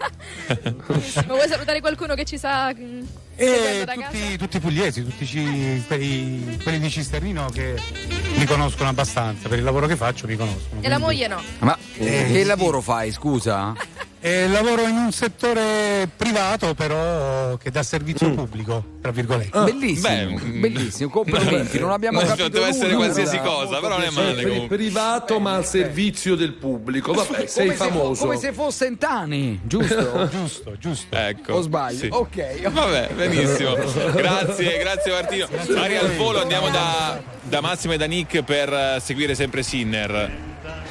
[SPEAKER 4] Ma vuoi salutare qualcuno che ci sa?
[SPEAKER 12] Eh, tutti, tutti i pugliesi, tutti ci, quelli, quelli di Cisternino che mi conoscono abbastanza, per il lavoro che faccio mi conoscono.
[SPEAKER 4] E quindi... la moglie no?
[SPEAKER 1] Ma eh, che lavoro fai, scusa?
[SPEAKER 12] Eh, lavoro in un settore privato, però che dà servizio mm. pubblico, tra virgolette.
[SPEAKER 1] Ah, bellissimo, Beh, bellissimo, complimenti. Non abbiamo
[SPEAKER 3] non
[SPEAKER 1] capito
[SPEAKER 3] deve essere
[SPEAKER 1] nulla,
[SPEAKER 3] qualsiasi
[SPEAKER 1] però.
[SPEAKER 3] cosa, però non è male.
[SPEAKER 5] Comunque. Privato, ma al servizio del pubblico. Vabbè, sei
[SPEAKER 1] come
[SPEAKER 5] famoso.
[SPEAKER 1] Se, come se fosse Entani, giusto?
[SPEAKER 12] giusto, giusto.
[SPEAKER 3] Ecco.
[SPEAKER 1] O sbaglio?
[SPEAKER 3] Sì.
[SPEAKER 1] Ok.
[SPEAKER 3] Vabbè, benissimo. Grazie, grazie Martino. Mari al volo, andiamo da, da Massimo e da Nick per seguire sempre Sinner.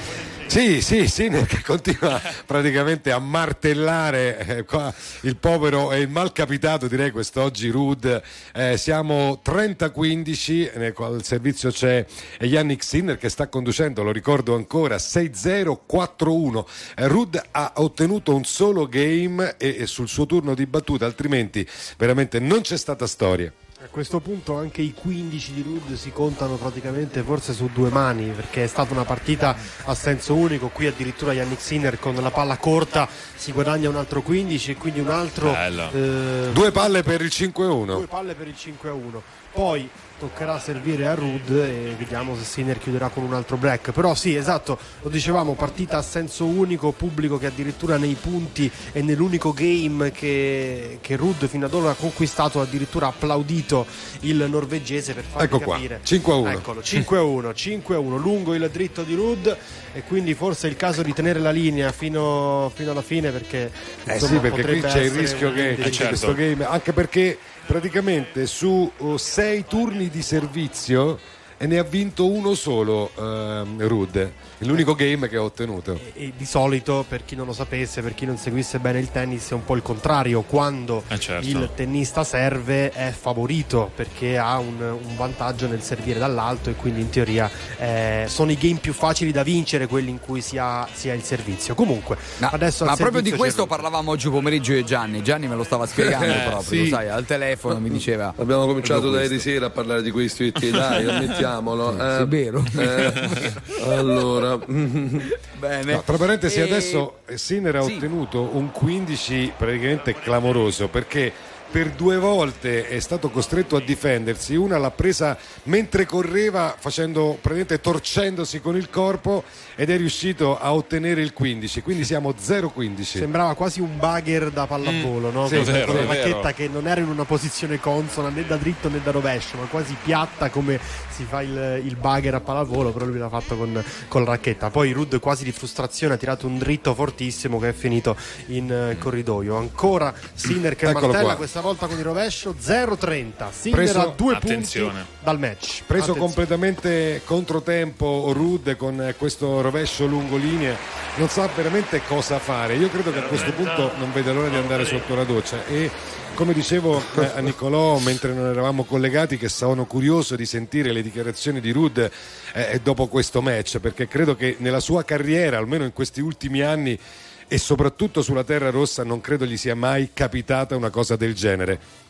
[SPEAKER 2] Sì, sì, Sinner che continua praticamente a martellare eh, qua il povero e il malcapitato, direi quest'oggi Ruud. Eh, siamo trenta quindici, nel servizio c'è Yannick Sinner che sta conducendo, lo ricordo ancora, sei zero quattro uno. Eh, Ruud ha ottenuto un solo game e, e sul suo turno di battuta, altrimenti veramente non c'è stata storia.
[SPEAKER 7] A questo punto anche i quindici di Ruud si contano praticamente forse su due mani, perché è stata una partita a senso unico. Qui addirittura Yannick Sinner con la palla corta si guadagna un altro quindici e quindi un altro
[SPEAKER 2] eh, due palle per il cinque a uno.
[SPEAKER 7] Due palle per il cinque a uno. Poi toccherà servire a Ruud e vediamo se Sinner chiuderà con un altro break. Però sì, esatto, lo dicevamo, partita a senso unico, pubblico che addirittura nei punti e nell'unico game che, che Ruud fino ad ora ha conquistato addirittura applaudito il norvegese per farvi
[SPEAKER 2] ecco
[SPEAKER 7] capire.
[SPEAKER 2] Qua, cinque a uno.
[SPEAKER 7] Eccolo, cinque a uno, cinque a uno, lungo il dritto di Ruud e quindi forse è il caso di tenere la linea fino, fino alla fine, perché
[SPEAKER 2] eh
[SPEAKER 7] insomma,
[SPEAKER 2] sì, perché qui c'è il rischio che
[SPEAKER 3] eh, certo.
[SPEAKER 2] questo game, anche perché praticamente su uh, sei turni di servizio e ne ha vinto uno solo uh, Ruud, è l'unico game che ha ottenuto.
[SPEAKER 7] E, e di solito, per chi non lo sapesse, per chi non seguisse bene il tennis, è un po' il contrario: quando
[SPEAKER 3] eh certo.
[SPEAKER 7] il tennista serve è favorito perché ha un, un vantaggio nel servire dall'alto e quindi in teoria eh, sono i game più facili da vincere quelli in cui si ha, si ha il servizio. Comunque
[SPEAKER 1] no,
[SPEAKER 7] adesso
[SPEAKER 1] ma proprio di questo parlavamo oggi pomeriggio io e Gianni Gianni me lo stava spiegando eh, proprio sì. Lo sai, al telefono mi diceva
[SPEAKER 5] abbiamo cominciato da ieri sera a parlare di questo e te, dai, ammettiamolo.
[SPEAKER 1] Sì,
[SPEAKER 5] eh,
[SPEAKER 1] è vero.
[SPEAKER 5] Eh, allora
[SPEAKER 2] bene. No, tra parentesi, e... adesso Sinner ha sì. ottenuto un quindici praticamente clamoroso, perché per due volte è stato costretto a difendersi. Una l'ha presa mentre correva, facendo praticamente torcendosi con il corpo, ed è riuscito a ottenere il quindici, quindi siamo zero quindici.
[SPEAKER 7] Sembrava quasi un bugger da pallavolo, mm. no?
[SPEAKER 2] Sì,
[SPEAKER 7] con
[SPEAKER 2] vero,
[SPEAKER 7] una racchetta che non era in una posizione consona né da dritto né da rovescio, ma quasi piatta come si fa il, il bugger a pallavolo, però lui l'ha fatto con, con la racchetta. Poi Ruud quasi di frustrazione ha tirato un dritto fortissimo che è finito in uh, corridoio. Ancora Sinner che
[SPEAKER 2] Eccolo
[SPEAKER 7] martella,
[SPEAKER 2] qua.
[SPEAKER 7] questa volta con il rovescio. Zero trenta, Sinner
[SPEAKER 2] preso,
[SPEAKER 7] a due
[SPEAKER 3] attenzione.
[SPEAKER 7] punti dal match.
[SPEAKER 2] Preso
[SPEAKER 7] attenzione.
[SPEAKER 2] completamente controtempo Ruud con questo rovescio lungolinea, non sa veramente cosa fare. Io credo che a questo punto non vede l'ora di andare sotto la doccia. E come dicevo eh, a Nicolò mentre non eravamo collegati, che sono curioso di sentire le dichiarazioni di Ruud eh, dopo questo match, perché credo che nella sua carriera, almeno in questi ultimi anni e soprattutto sulla terra rossa, non credo gli sia mai capitata una cosa del genere.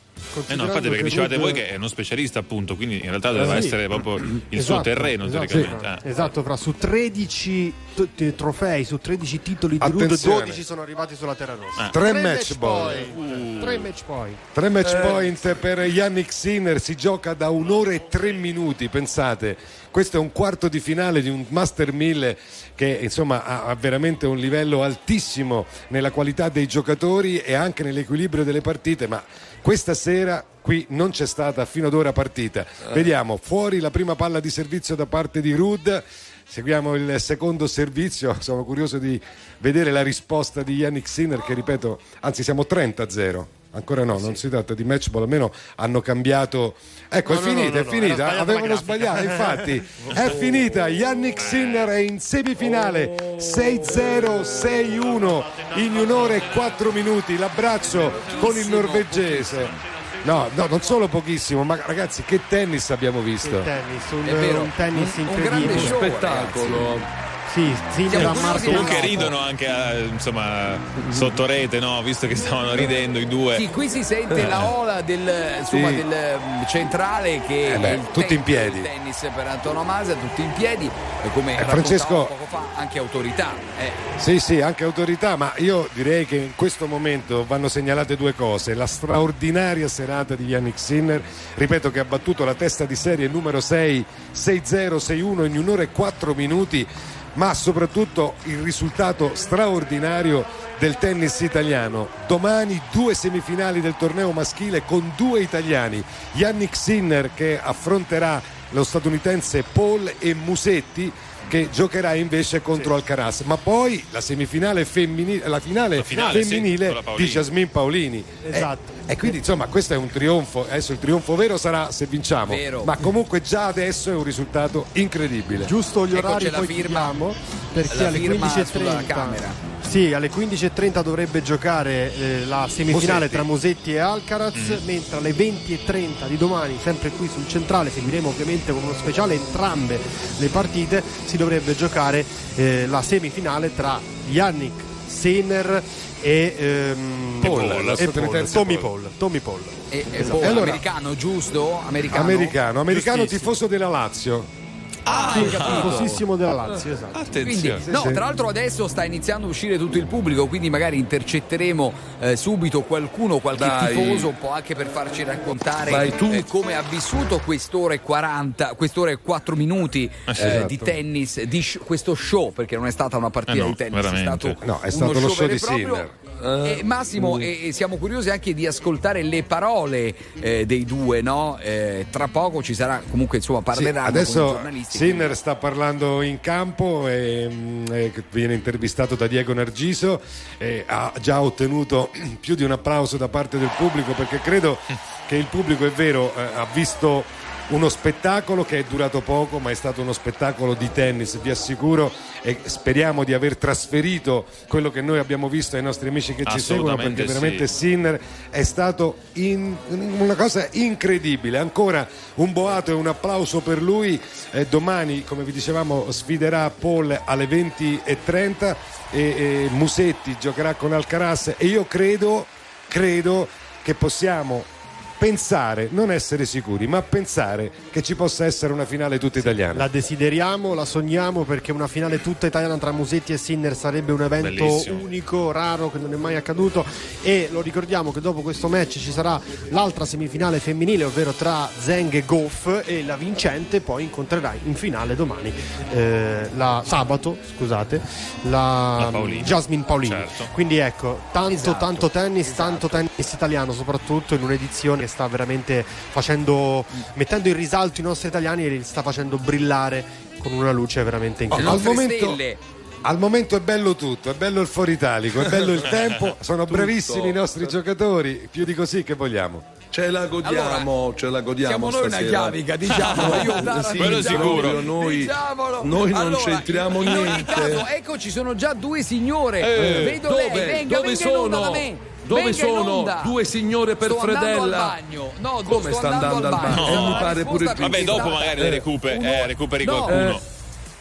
[SPEAKER 3] Eh no, infatti perché dicevate
[SPEAKER 7] Ruud...
[SPEAKER 3] voi che è uno specialista appunto, quindi in realtà doveva
[SPEAKER 7] eh sì.
[SPEAKER 3] essere proprio il
[SPEAKER 7] esatto,
[SPEAKER 3] suo terreno
[SPEAKER 7] esatto,
[SPEAKER 3] teoricamente.
[SPEAKER 7] sì.
[SPEAKER 3] Eh.
[SPEAKER 7] Esatto, fra su tredici t- trofei, su tredici titoli di Ruud, dodici sono arrivati sulla terra rossa.
[SPEAKER 2] Eh. Tre, Tre match point.
[SPEAKER 7] Uh. Tre match point.
[SPEAKER 2] Tre match
[SPEAKER 7] eh.
[SPEAKER 2] point per Yannick Sinner, si gioca da un'ora e tre minuti, pensate. Questo è un quarto di finale di un Master mille che insomma ha, ha veramente un livello altissimo nella qualità dei giocatori e anche nell'equilibrio delle partite, ma questa sera qui non c'è stata fino ad ora partita. Eh. Vediamo, fuori la prima palla di servizio da parte di Ruud, seguiamo il secondo servizio, sono curioso di vedere la risposta di Yannick Sinner che, ripeto, anzi siamo trenta a zero. Ancora no, non si tratta di match ball, almeno hanno cambiato. Ecco, no, è finita, no, no, è finita. No, avevano sbagliato, infatti. È finita. Yannick Sinner è in semifinale sei zero sei uno in un'ora e quattro minuti. L'abbraccio con il norvegese. No, no, non solo pochissimo, ma ragazzi, che tennis abbiamo visto?
[SPEAKER 7] Che tennis, un, un tennis
[SPEAKER 1] un,
[SPEAKER 7] incredibile.
[SPEAKER 1] Un show,
[SPEAKER 5] spettacolo.
[SPEAKER 1] Ragazzi.
[SPEAKER 7] Sì, sì,
[SPEAKER 3] comunque ridono anche insomma sotto rete, no? Visto che stavano ridendo i due.
[SPEAKER 1] Sì, qui si sente la ola del, insomma,
[SPEAKER 2] sì.
[SPEAKER 1] del centrale che
[SPEAKER 2] eh beh,
[SPEAKER 1] è il
[SPEAKER 2] tutti in piedi.
[SPEAKER 1] Il tennis per antonomasia, tutti in piedi e come
[SPEAKER 2] eh, Francesco
[SPEAKER 1] poco fa anche autorità. Eh.
[SPEAKER 2] Sì, sì, anche autorità, ma io direi che in questo momento vanno segnalate due cose: la straordinaria serata di Yannick Sinner, ripeto, che ha battuto la testa di serie numero sei sei zero sei uno in un'ora e quattro minuti, ma soprattutto il risultato straordinario del tennis italiano. Domani due semifinali del torneo maschile con due italiani, Yannick Sinner che affronterà lo statunitense Paul e Musetti che giocherà invece contro sì. Alcaraz, ma poi la semifinale femminile, la finale, la finale femminile sì, di Jasmine Paolini.
[SPEAKER 7] Esatto.
[SPEAKER 2] E, e quindi insomma questo è un trionfo, adesso il trionfo vero sarà se vinciamo,
[SPEAKER 1] vero.
[SPEAKER 2] Ma comunque già adesso è un risultato incredibile.
[SPEAKER 7] Giusto gli orari
[SPEAKER 1] Eccoci
[SPEAKER 7] poi
[SPEAKER 1] la firma,
[SPEAKER 7] chiudiamo, perché
[SPEAKER 1] la
[SPEAKER 7] alle quindici e trenta
[SPEAKER 1] Camera.
[SPEAKER 7] Sì, alle quindici e trenta dovrebbe giocare eh, la semifinale
[SPEAKER 2] Musetti.
[SPEAKER 7] tra Musetti e Alcaraz, mm. mentre alle venti e trenta di domani, sempre qui sul centrale, seguiremo ovviamente con uno speciale entrambe le partite, si dovrebbe giocare eh, la semifinale tra Yannick Sinner e, ehm,
[SPEAKER 2] Paul,
[SPEAKER 7] Paul, e Paul, Tommy Paul, Tommy Paul.
[SPEAKER 1] E, e
[SPEAKER 7] esatto.
[SPEAKER 1] Paul,
[SPEAKER 2] allora,
[SPEAKER 1] americano, giusto? Americano,
[SPEAKER 2] americano, americano tifoso della Lazio.
[SPEAKER 1] Ah,
[SPEAKER 7] sì, tifosissimo della Lazio, esatto.
[SPEAKER 1] Attenzione. Quindi, no, tra l'altro adesso sta iniziando a uscire tutto il pubblico, quindi magari intercetteremo eh, subito qualcuno, qualche
[SPEAKER 5] Dai.
[SPEAKER 1] tifoso, un po' anche per farci raccontare
[SPEAKER 5] Vai, tu.
[SPEAKER 1] eh, come ha vissuto quest'ora e quaranta, quest'ora e quattro minuti eh,
[SPEAKER 2] esatto.
[SPEAKER 1] di tennis, di sh- questo show, perché non è stata una partita
[SPEAKER 3] eh no,
[SPEAKER 1] di tennis,
[SPEAKER 3] veramente.
[SPEAKER 1] è stato,
[SPEAKER 2] no, è stato
[SPEAKER 1] uno
[SPEAKER 2] lo
[SPEAKER 1] show
[SPEAKER 2] show
[SPEAKER 1] vero
[SPEAKER 2] di
[SPEAKER 1] e proprio.
[SPEAKER 2] Sinner.
[SPEAKER 1] Eh, Massimo,
[SPEAKER 5] mm.
[SPEAKER 1] e, e siamo curiosi anche di ascoltare le parole eh, dei due, no? Eh, tra poco ci sarà, comunque insomma parleranno
[SPEAKER 2] sì, adesso
[SPEAKER 1] con i giornalisti.
[SPEAKER 2] Sinner sta parlando in campo e, e viene intervistato da Diego Nargiso e ha già ottenuto più di un applauso da parte del pubblico, perché credo che il pubblico, è vero, eh, ha visto uno spettacolo che è durato poco, ma è stato uno spettacolo di tennis, vi assicuro, e speriamo di aver trasferito quello che noi abbiamo visto ai nostri amici che ci seguono, perché veramente
[SPEAKER 3] sì.
[SPEAKER 2] Sinner è stato in, una cosa incredibile. Ancora un boato e un applauso per lui. Eh, domani, come vi dicevamo, sfiderà Paul alle venti e trenta e, e Musetti giocherà con Alcaraz, e io credo credo che possiamo pensare, non essere sicuri, ma pensare che ci possa essere una finale tutta italiana.
[SPEAKER 7] La desideriamo, la sogniamo, perché una finale tutta italiana tra Musetti e Sinner sarebbe un evento
[SPEAKER 3] bellissimo,
[SPEAKER 7] unico, raro, che non è mai accaduto. E lo ricordiamo che dopo questo match ci sarà l'altra semifinale femminile, ovvero tra Zheng e Goff, e la vincente poi incontrerà in finale domani eh, la sabato, scusate, la,
[SPEAKER 3] la Paolini.
[SPEAKER 7] Jasmine Paolini.
[SPEAKER 3] Certo.
[SPEAKER 7] Quindi ecco, tanto
[SPEAKER 1] Esatto.
[SPEAKER 7] tanto tennis,
[SPEAKER 1] Esatto.
[SPEAKER 7] tanto tennis italiano, soprattutto in un'edizione che sta veramente facendo, mettendo in risalto i nostri italiani, e li sta facendo brillare con una luce veramente incredibile.
[SPEAKER 2] Al momento,
[SPEAKER 1] stelle.
[SPEAKER 2] al momento è bello tutto, è bello il foro italico, è bello il tempo, sono bravissimi i nostri giocatori, più di così che vogliamo.
[SPEAKER 5] Ce la godiamo,
[SPEAKER 1] Allora,
[SPEAKER 5] ce la godiamo
[SPEAKER 1] siamo noi
[SPEAKER 5] stasera.
[SPEAKER 1] una chiavica, diciamo. Io
[SPEAKER 5] Sì,
[SPEAKER 3] quello sicuro.
[SPEAKER 5] Noi,
[SPEAKER 1] Diciamolo.
[SPEAKER 5] noi non
[SPEAKER 1] Allora,
[SPEAKER 5] c'entriamo
[SPEAKER 1] in ogni
[SPEAKER 5] niente.
[SPEAKER 1] caso, ecco, ci sono già due signore.
[SPEAKER 5] Eh,
[SPEAKER 1] Vedo
[SPEAKER 5] dove?
[SPEAKER 1] lei, venga,
[SPEAKER 5] Dove
[SPEAKER 1] venga in onda
[SPEAKER 5] sono?
[SPEAKER 1] da me.
[SPEAKER 5] Dove
[SPEAKER 1] Venga in
[SPEAKER 5] sono?
[SPEAKER 1] onda.
[SPEAKER 5] Due signore per
[SPEAKER 1] sto
[SPEAKER 5] Fredella.
[SPEAKER 1] Andando al bagno. No,
[SPEAKER 5] Come
[SPEAKER 1] sto
[SPEAKER 5] sta andando al bagno?
[SPEAKER 1] No,
[SPEAKER 5] Eh, mi
[SPEAKER 1] la
[SPEAKER 5] pare
[SPEAKER 1] risposta
[SPEAKER 5] pure
[SPEAKER 1] più
[SPEAKER 3] Vabbè, dopo
[SPEAKER 1] immediata
[SPEAKER 3] magari
[SPEAKER 1] è
[SPEAKER 3] le recuperi,
[SPEAKER 1] uno-
[SPEAKER 3] eh, recuperi
[SPEAKER 1] no.
[SPEAKER 3] qualcuno.
[SPEAKER 5] Eh.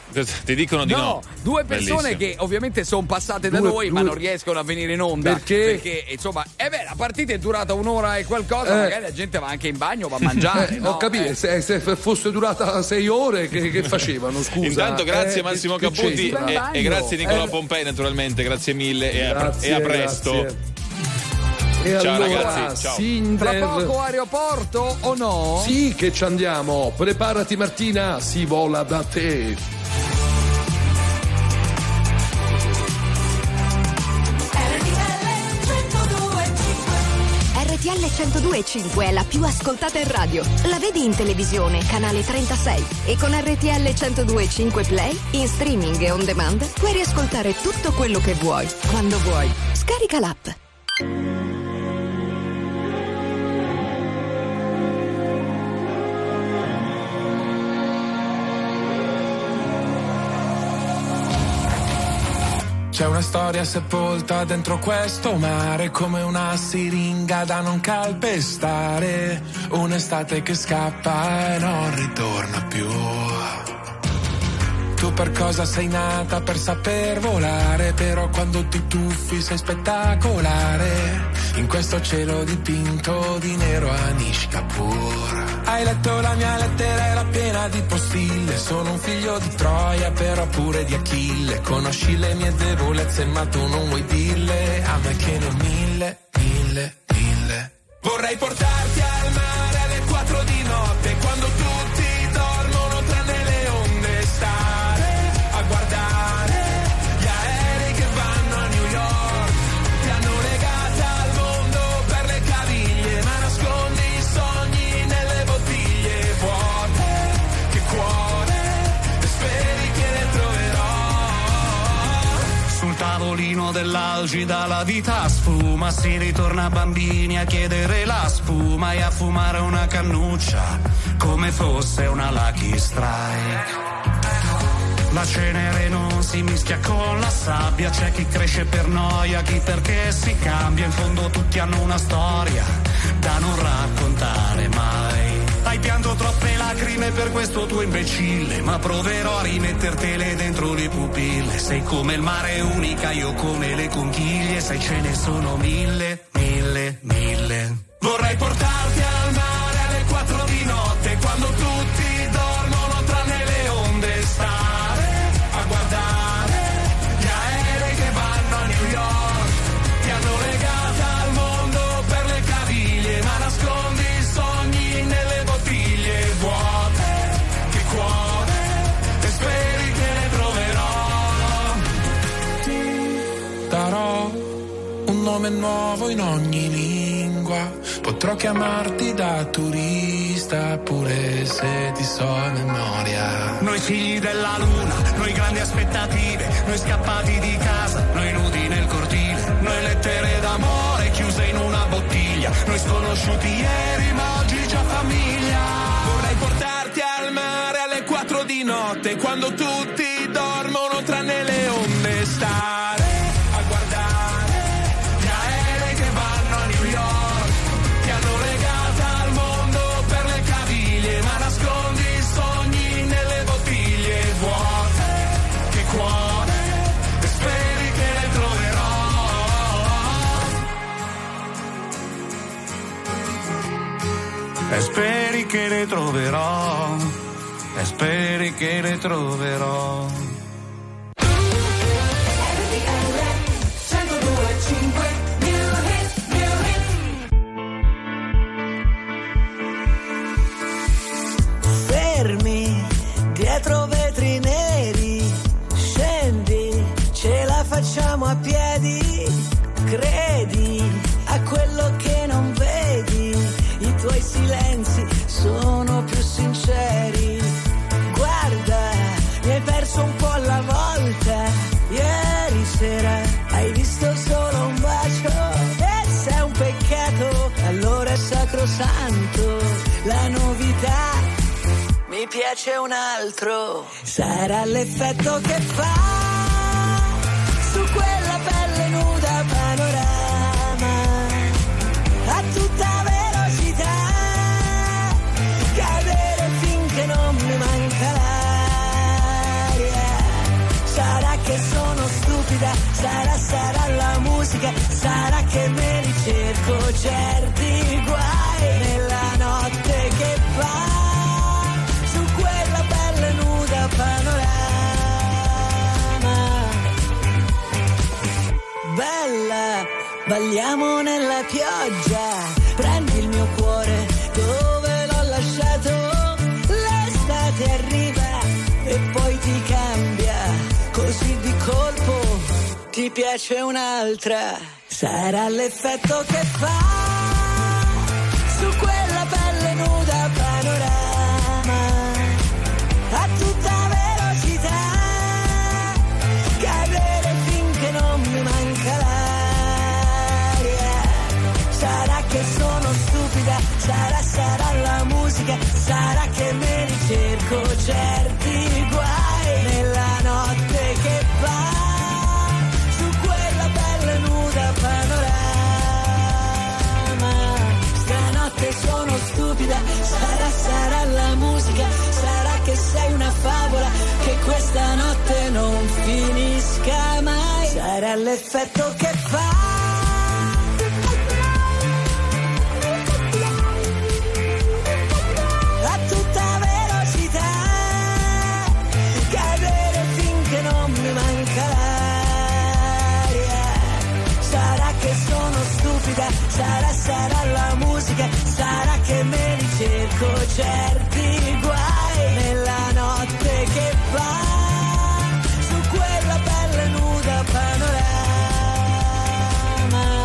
[SPEAKER 3] Ti dicono di no.
[SPEAKER 1] No, due persone
[SPEAKER 3] Bellissimo.
[SPEAKER 1] che ovviamente sono passate da
[SPEAKER 5] Due-
[SPEAKER 1] noi,
[SPEAKER 5] due-
[SPEAKER 1] ma non riescono a venire in onda.
[SPEAKER 5] Perché?
[SPEAKER 1] Perché, insomma, eh beh, la partita è durata un'ora e qualcosa,
[SPEAKER 5] Eh.
[SPEAKER 1] magari la gente va anche in bagno, va a mangiare.
[SPEAKER 5] Eh,
[SPEAKER 1] no?
[SPEAKER 5] ho capito,
[SPEAKER 1] Eh.
[SPEAKER 5] se, se fosse durata sei ore che, che facevano, scusa.
[SPEAKER 3] Intanto grazie
[SPEAKER 5] Eh,
[SPEAKER 3] Massimo
[SPEAKER 5] che- che
[SPEAKER 3] Caputi
[SPEAKER 5] c'entra?
[SPEAKER 3] e, e grazie Nicola
[SPEAKER 5] Eh,
[SPEAKER 3] Pompei naturalmente, grazie mille e a,
[SPEAKER 5] grazie,
[SPEAKER 3] e a presto.
[SPEAKER 5] grazie. E
[SPEAKER 3] Ciao,
[SPEAKER 5] allora,
[SPEAKER 3] ragazzi, ciao.
[SPEAKER 5] Sinder...
[SPEAKER 1] Tra poco aeroporto o no?
[SPEAKER 5] Sì che ci andiamo, preparati Martina, si vola da te.
[SPEAKER 8] R T L centodue e cinque è la più ascoltata in radio. La vedi in televisione, canale trentasei. E con R T L centodue e cinque Play, in streaming e on demand, puoi riascoltare tutto quello che vuoi, quando vuoi. Scarica l'app.
[SPEAKER 6] C'è una storia sepolta dentro questo mare, come una siringa da non calpestare. Un'estate che scappa e non ritorna più. Tu per cosa sei nata? Per saper volare, però quando ti tuffi sei spettacolare. In questo cielo dipinto di nero Anish Kapoor. Hai letto la mia lettera, era piena di postille. Sono un figlio di Troia, però pure di Achille. Conosci le mie debolezze, ma tu non vuoi dirle. A me che ne ho mille, mille, mille. Vorrei portarti al mare alle quattro di notte, quando tutti dormono tranne le onde, stare a guardare gli aerei che vanno a New York. Ti hanno legata al mondo per le caviglie, ma nascondi i sogni nelle bottiglie vuote. Che cuore, e speri che ne troverò.
[SPEAKER 13] Sul tavolino dell'algida la vita sfuma, si ritorna bambini a chiedere la spuma e a fumare una cannuccia come fosse una Lucky Strike. La cenere non si mischia con la sabbia, c'è chi cresce per noia, chi perché si cambia, in fondo tutti hanno una storia da non raccontare mai. Hai pianto troppe lacrime per questo tuo imbecille, ma proverò a rimettertele dentro le pupille. Sei come il mare unica, io come le conchiglie, sai ce ne sono mille, mille, mille.
[SPEAKER 6] Vorrei portarti al mare alle quattro di notte, quando tutti dormono tranne le onde, stare a guardare gli aerei che vanno a New York. Ti hanno legata al mondo per le caviglie, ma nascondi i sogni nelle bottiglie vuote. Che cuore, e speri che ne troverò. Ti darò un nome nuovo in ogni lingua, potrò chiamarti da turista pure se ti so a memoria.
[SPEAKER 13] Noi figli della luna, noi grandi aspettative, noi scappati di casa, noi nudi nel cortile, noi lettere d'amore chiuse in una bottiglia, noi sconosciuti ieri ma oggi già famiglia.
[SPEAKER 6] Vorrei portarti al mare alle quattro di notte, quando tutti dormono tranne le onde, stare a guardare gli aerei che vanno a New York. Ti hanno legata al mondo per le caviglie, ma nascondi i sogni nelle bottiglie vuote. Che cuore, e speri che ne troverò.
[SPEAKER 13] E speri che ne troverò, e speri che ne troverò.
[SPEAKER 14] Fermi dietro vetri neri, scendi, ce la facciamo a piedi, credi a quello che non vedi, i tuoi silenzi sono più sinceri, guarda, mi hai perso un po' alla volta, ieri sera hai visto solo un bacio, e se è un peccato allora è sacrosanto, la novità mi piace un altro, sarà l'effetto che fa su quella pelle nuda panorama, a tutta velocità, cadere finché non mi manca l'aria, balliamo nella pioggia, prendi il mio cuore dove l'ho lasciato, l'estate arriva e poi ti cambia, così di colpo ti piace un'altra, sarà l'effetto che fa su quella pelle nuda panorama, a tutta velocità, cadere finché non mi manca l'aria, sarà che sono stupida, sarà, sarà la musica, sarà che me li cerco certi guai, nella notte che va, su quella pelle nuda panorama, stanotte sono stupida, sarà, sarà la musica, sarà che sei una favola, che questa notte non finisca mai, sarà l'effetto che fa a tutta velocità, cadere finché non mi manca l'aria, sarà che sono stupida, sarà, sarà la musica, sarà che me li cerco certi guai, nella notte che va, su quella pelle nuda panorama.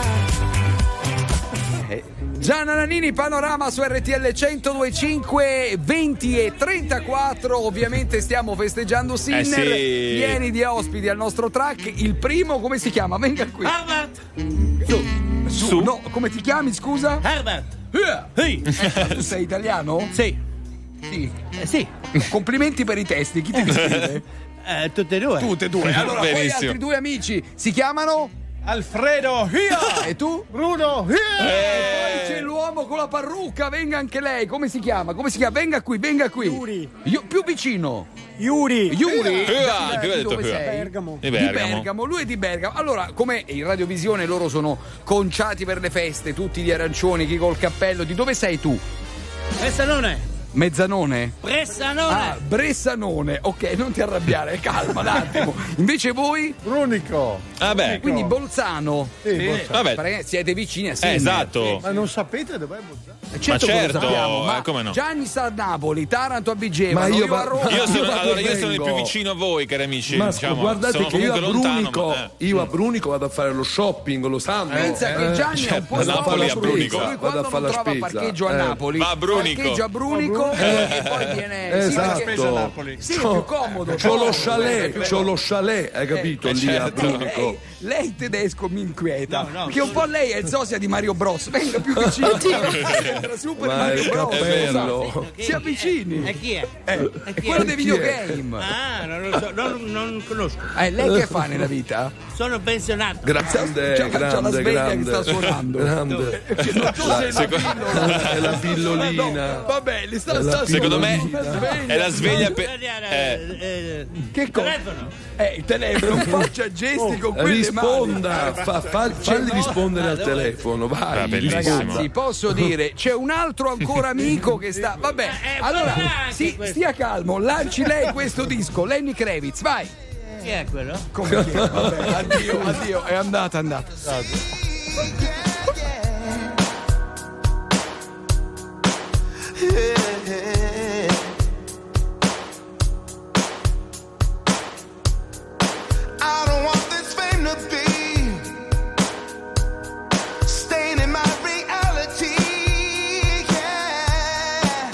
[SPEAKER 1] Gianna Nannini, Panorama su R T L centodue e cinque, venti e trentaquattro. Ovviamente stiamo festeggiando Sinner,
[SPEAKER 3] eh sì.
[SPEAKER 1] pieni di ospiti al nostro track. Il primo, come si chiama? Venga qui.
[SPEAKER 15] Herbert.
[SPEAKER 1] Su, su, su. No, come ti chiami, scusa?
[SPEAKER 15] Herbert.
[SPEAKER 1] Yeah.
[SPEAKER 15] Sì.
[SPEAKER 1] Eh, tu sei italiano?
[SPEAKER 15] Sì.
[SPEAKER 1] Sì.
[SPEAKER 15] Eh, sì.
[SPEAKER 1] Complimenti per i testi. Chi ti scrive?
[SPEAKER 15] Eh, tutte e due.
[SPEAKER 1] Tutte e due. Allora, poi
[SPEAKER 3] Benissimo.
[SPEAKER 1] altri due amici si chiamano?
[SPEAKER 15] Alfredo. Hia.
[SPEAKER 1] E tu?
[SPEAKER 15] Bruno. Hia.
[SPEAKER 1] E poi c'è l'uomo con la parrucca, venga anche lei. Come si chiama? Come si chiama? Venga qui, venga qui.
[SPEAKER 16] Yuri.
[SPEAKER 1] Io, più vicino.
[SPEAKER 16] Yuri.
[SPEAKER 1] Yuri?
[SPEAKER 3] Hia. Che ho detto
[SPEAKER 1] Dove
[SPEAKER 3] Hia?
[SPEAKER 1] sei?
[SPEAKER 16] Bergamo.
[SPEAKER 3] Di
[SPEAKER 1] Di
[SPEAKER 3] Bergamo.
[SPEAKER 1] Bergamo, lui è di Bergamo. Allora, come in radiovisione loro sono conciati per le feste, tutti di arancioni, chi col cappello. Di dove sei tu?
[SPEAKER 15] Bressanone.
[SPEAKER 1] Mezzanone?
[SPEAKER 15] Bressanone.
[SPEAKER 1] Ah, Bressanone. Ok, non ti arrabbiare, calma un attimo. Invece voi?
[SPEAKER 16] Brunico.
[SPEAKER 3] Vabbè.
[SPEAKER 1] Quindi Bolzano.
[SPEAKER 16] Sì, Bolzano.
[SPEAKER 3] Vabbè.
[SPEAKER 1] Perché siete vicini a
[SPEAKER 3] Eh,
[SPEAKER 1] Sinner.
[SPEAKER 3] esatto.
[SPEAKER 16] Ma non sapete dov'è Bolzano?
[SPEAKER 1] Eh, certo
[SPEAKER 3] Ma
[SPEAKER 1] che lo
[SPEAKER 3] certo,
[SPEAKER 1] sappiamo, ma
[SPEAKER 3] eh, come no?
[SPEAKER 1] Gianni sta a Napoli, Taranto a Vigevano,
[SPEAKER 5] Ma io
[SPEAKER 1] io,
[SPEAKER 5] va-
[SPEAKER 1] a Roma.
[SPEAKER 3] Io sono,
[SPEAKER 5] Io
[SPEAKER 3] allora, io sono il
[SPEAKER 5] vengo.
[SPEAKER 3] più vicino a voi, cari amici.
[SPEAKER 5] Ma
[SPEAKER 3] diciamo,
[SPEAKER 5] guardate
[SPEAKER 3] sono
[SPEAKER 5] che io a
[SPEAKER 3] comunque lontano,
[SPEAKER 5] Brunico,
[SPEAKER 3] ma, eh.
[SPEAKER 5] io a Brunico vado a fare lo shopping, lo sanno.
[SPEAKER 1] Pensa che Gianni è un po'
[SPEAKER 3] da Napoli
[SPEAKER 1] snob,
[SPEAKER 3] a Brunico.
[SPEAKER 1] lui
[SPEAKER 5] Vado
[SPEAKER 1] quando
[SPEAKER 5] a
[SPEAKER 1] non
[SPEAKER 5] fare la
[SPEAKER 1] trova
[SPEAKER 5] spesa.
[SPEAKER 1] parcheggio a
[SPEAKER 5] Eh.
[SPEAKER 1] Napoli,
[SPEAKER 3] Va a Brunico.
[SPEAKER 1] parcheggio a Brunico e poi viene sì,
[SPEAKER 5] Esatto.
[SPEAKER 1] perché-
[SPEAKER 16] Spesa a Napoli.
[SPEAKER 1] sì, è più comodo.
[SPEAKER 5] C'ho lo
[SPEAKER 1] comodo,
[SPEAKER 5] chalet,
[SPEAKER 1] eh,
[SPEAKER 5] c'ho lo chalet, hai capito?
[SPEAKER 3] Eh,
[SPEAKER 5] Lì a
[SPEAKER 3] certo.
[SPEAKER 5] Brunico.
[SPEAKER 1] Lei, lei tedesco mi inquieta,
[SPEAKER 15] No, no,
[SPEAKER 1] perché un po' lei è il sosia di Mario Bros. Venga più vicino. Entra super
[SPEAKER 5] Ma
[SPEAKER 1] Mario
[SPEAKER 5] il
[SPEAKER 1] Bros.
[SPEAKER 5] cappello.
[SPEAKER 1] Si avvicini.
[SPEAKER 15] E chi è?
[SPEAKER 1] Eh,
[SPEAKER 15] E
[SPEAKER 1] è
[SPEAKER 15] chi
[SPEAKER 1] quello
[SPEAKER 15] è?
[SPEAKER 1] dei
[SPEAKER 5] Chi è?
[SPEAKER 1] videogame.
[SPEAKER 15] Ah, non lo so, non, non conosco.
[SPEAKER 1] Eh, lei che fa nella vita?
[SPEAKER 15] Sono pensionato.
[SPEAKER 5] Grande,
[SPEAKER 1] C'ha- c'ha la
[SPEAKER 5] grande,
[SPEAKER 1] sveglia
[SPEAKER 5] grande.
[SPEAKER 1] che sta suonando.
[SPEAKER 5] Grande.
[SPEAKER 1] Che non so se è una pillola.
[SPEAKER 5] È la pillolina.
[SPEAKER 1] No, vabbè, le sta,
[SPEAKER 5] È la
[SPEAKER 1] sta
[SPEAKER 3] Secondo me
[SPEAKER 1] suonando.
[SPEAKER 3] è la sveglia per.
[SPEAKER 15] Eh, eh,
[SPEAKER 1] Che cosa?
[SPEAKER 15] telefono.
[SPEAKER 1] Eh, il telefono, faccia gesti con quelle
[SPEAKER 5] Risponda,
[SPEAKER 1] mani.
[SPEAKER 5] fa- fa- falli rispondere al telefono, vai.
[SPEAKER 3] Ah, bellissimo.
[SPEAKER 1] Ragazzi, posso dire, c'è un altro ancora amico che sta. Vabbè, allora, sì, stia calmo, lanci lei questo disco, Lenny Kravitz, vai.
[SPEAKER 15] Chi è quello?
[SPEAKER 1] Come dire? Vabbè, addio, addio, è andata, è andata.
[SPEAKER 6] I don't want this fame to be staying in my reality. Yeah,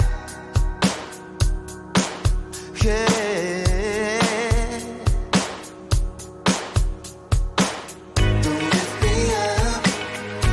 [SPEAKER 6] yeah. Don't lift me up.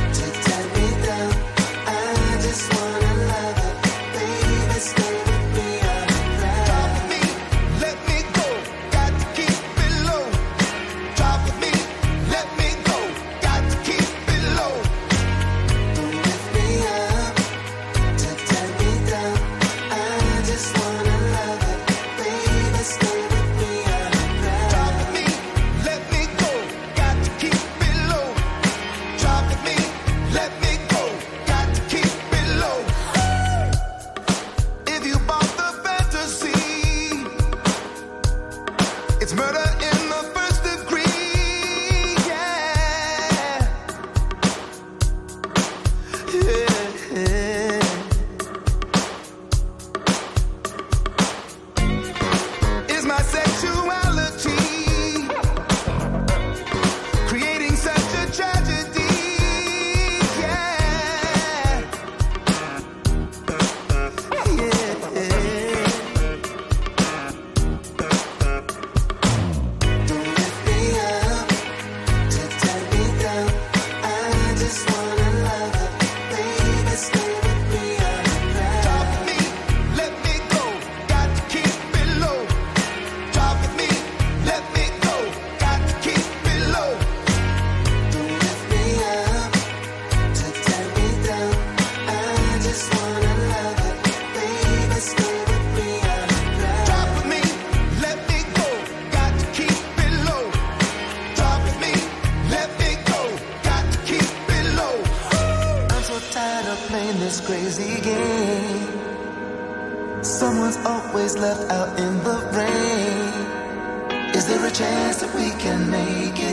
[SPEAKER 17] playing this crazy game. Someone's always left out in the rain. Is there a chance that we can make it?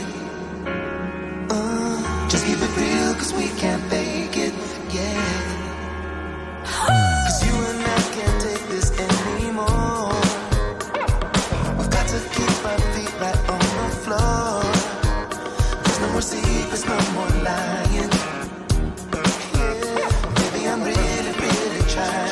[SPEAKER 17] Uh, just keep it real, cause we can't fake it, yeah. Cause you and I can't take this anymore. We've got to keep our feet right on the floor. There's no more secrets, no more lying. Yeah, baby, I'm really, really trying.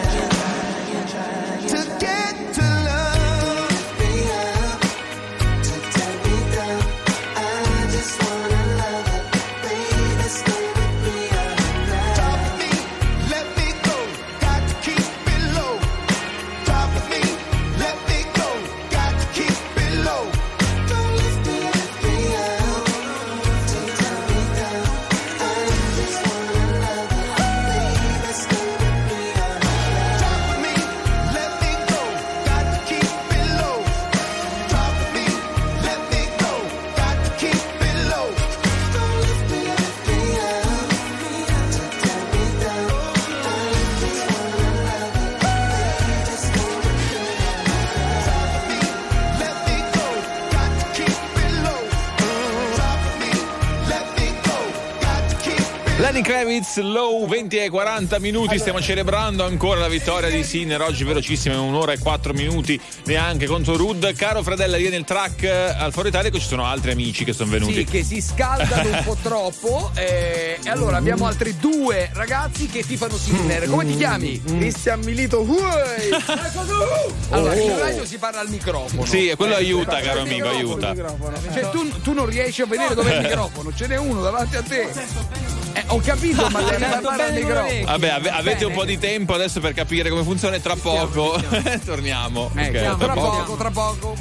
[SPEAKER 3] Lenny Kravitz, Low, venti e quaranta minuti, stiamo celebrando ancora la vittoria di Sinner, oggi velocissima, un'ora e quattro minuti neanche contro Ruud. Caro Fredella, lì nel track al Foro Italico ci sono altri amici che sono venuti.
[SPEAKER 1] Sì, che si scaldano un po' troppo eh, e allora abbiamo altri due ragazzi che tifano Sinner. Come ti chiami?
[SPEAKER 16] Cristian Milito.
[SPEAKER 1] Allora, in radio si parla al microfono.
[SPEAKER 3] Sì, e quello aiuta, caro amico, aiuta.
[SPEAKER 1] Cioè tu, tu non riesci a vedere dov'è il microfono, ce n'è uno davanti a te. Eh, ho capito, ma devi parlare al microfono.
[SPEAKER 3] Vabbè, ave- avete un po' di tempo adesso per capire come funziona e tra poco torniamo.
[SPEAKER 1] Eh,
[SPEAKER 3] Okay,
[SPEAKER 1] tra poco, tra poco.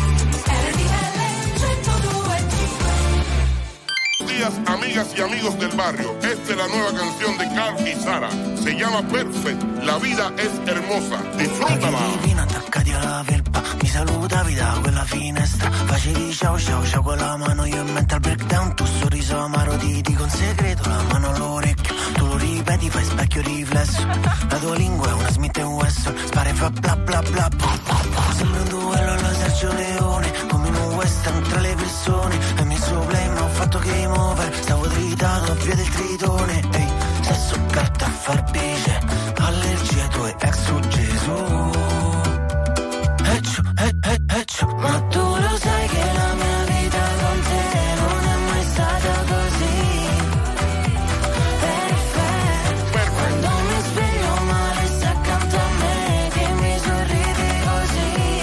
[SPEAKER 18] Días, amigas y amigos del barrio. Esta es la nueva canción de Carl y Sara. Se llama Perfect. La vida es hermosa. Disfrútala.
[SPEAKER 9] Divina, attaccati alla felpa. Mi salutavi da quella finestra. Facevi ciao ciao ciao con la mano. Io in mental breakdown. Tu sorriso amaro ti dico un segreto. La mano all'orecchio. Tu lo ripeti, fai specchio riflesso. La tua lingua è una Smith e Wesson. Spara e fa bla bla bla bla. Sembra un duello alla Sergio Leone. Come in un western tra le persone. E mi problema ho fatto game over. Stavo tritato via del tritone. Ehi, sesso, carta, forbice. Allergie tue ex su Gesù. Eccio, e, e, eccio. Ma tu lo sai che la mia vita con te non è mai stata così. Perfetto. Quando mi sveglio male sei accanto a me che mi sorridi così.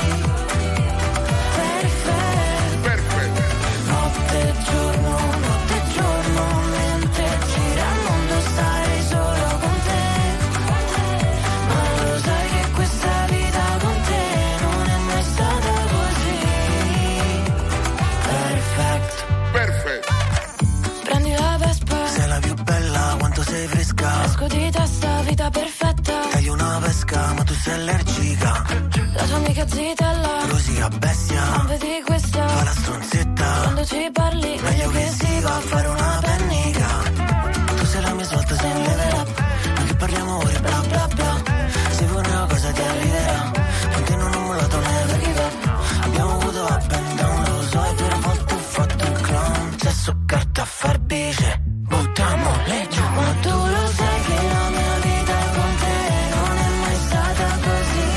[SPEAKER 9] Perfetto. Notte e giorno, notte e giorno, mentre gira il mondo stare solo con te. Ma lo sai che questa vita con te non è mai stata così. Perfetto.
[SPEAKER 18] Perfect.
[SPEAKER 9] Prendi la Vespa. Sei la più bella, quanto sei fresca. Esco di testa, vita perfetta. Tagli una pesca, ma tu sei allergica. La tua amica zitella. Così a bestia. Non vedi questa. Fa la stronzetta. Quando ci parli, meglio che si va a fare una pennica. Tu sei la mia svolta, sei il level up. Ma che parliamo ora, bla bla bla. Se vuoi una cosa ti arriverà. Finché non ho mollato, never give up. Abbiamo avuto up and down, lo so, è vero, a volte ho fatto un clown. Sesso, carta, forbice, buttiamo le giù. Ma tu lo sai che la mia vita con te non è mai stata così.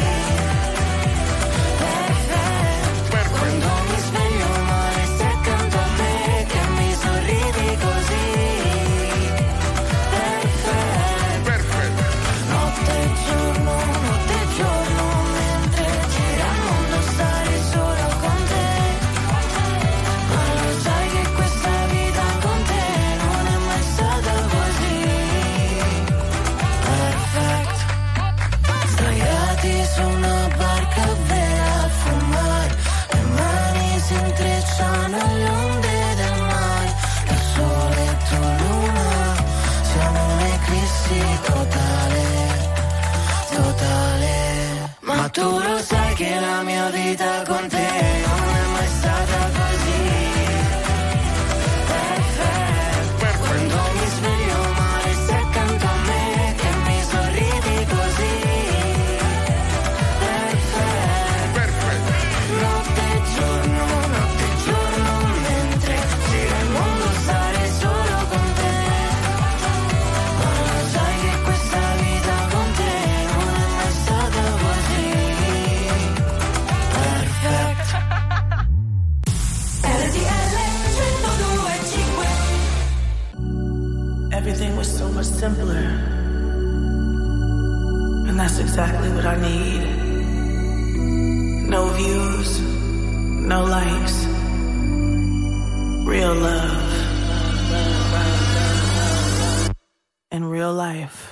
[SPEAKER 9] Perfetto. Quando mi sveglio male sei accanto a me che mi sorridi così. Perfetto. Notte e giorno, notte e giorno, mentre gira il mondo stare solo con te. Ma lo sai che questa vita con te non è mai stata così. Perfetto. Sdraiati su una barca vera a fumare. Le mani si intrecciano alle onde del mare. Il sole e tu luna siamo un'eclissi totale, totale. Ma tu lo sai che la mia vita con te non è mai stata così. Perfetto. Quando mi sveglio male sei accanto a me che
[SPEAKER 19] And that's exactly what I need. No views, no likes, real love in real life.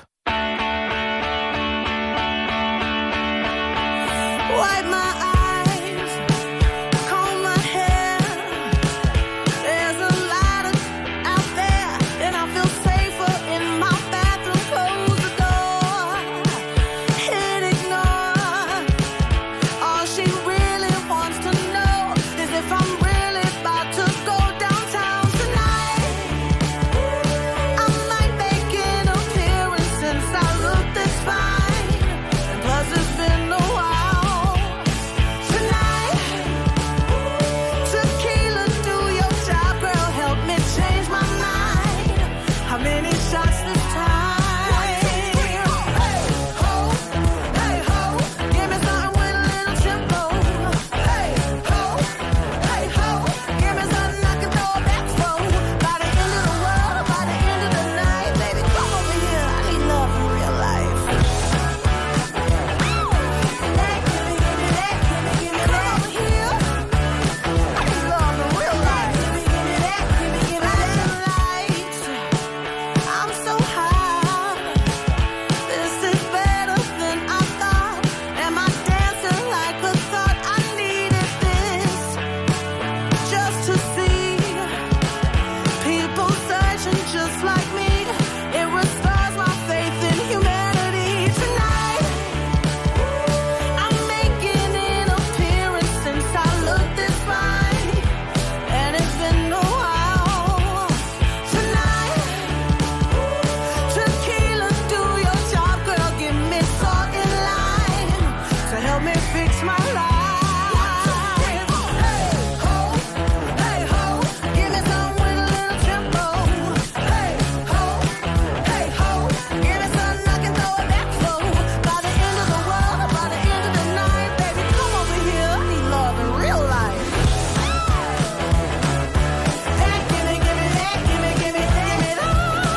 [SPEAKER 14] Wipe my eyes, comb my hair. There's a lot of out there, and I feel safer in my bathroom. Close the door, hit ignore. All she really wants to know is if I'm really about to go downtown tonight. I might make an appearance since I look this fine, and plus it's been a while. Tonight, tequila, do your job, girl, help me change my mind. How many shots this time? Hey, ho, hey, ho, give me something with a little tempo. Hey, ho, hey, ho, give me something I can throw a back for. By the end of the world, by the end of the night, baby, come over here, I need love in real life. Hey, give me, give me that, give me, give me that over here. I need love in real life. Give me, give me that, give me, give me that lights. I'm so high. This is better than I thought. Am I dancing like a thought? I needed this just to see people searching just like me. It restores my faith in humanity. Tonight, I'm making an appearance since I looked this fine, and it's been a while. Tonight, tequila, do your job, girl, give me salt and lime to help me fix my life. Hey, ho, hey, ho, give me some with a little tempo. Hey, ho, hey, ho, give me something I can throw it back for. By the end of the world, by the end of the night, baby, come over here, I need love in real life. That, give me, give me that, give me, give me, give me that.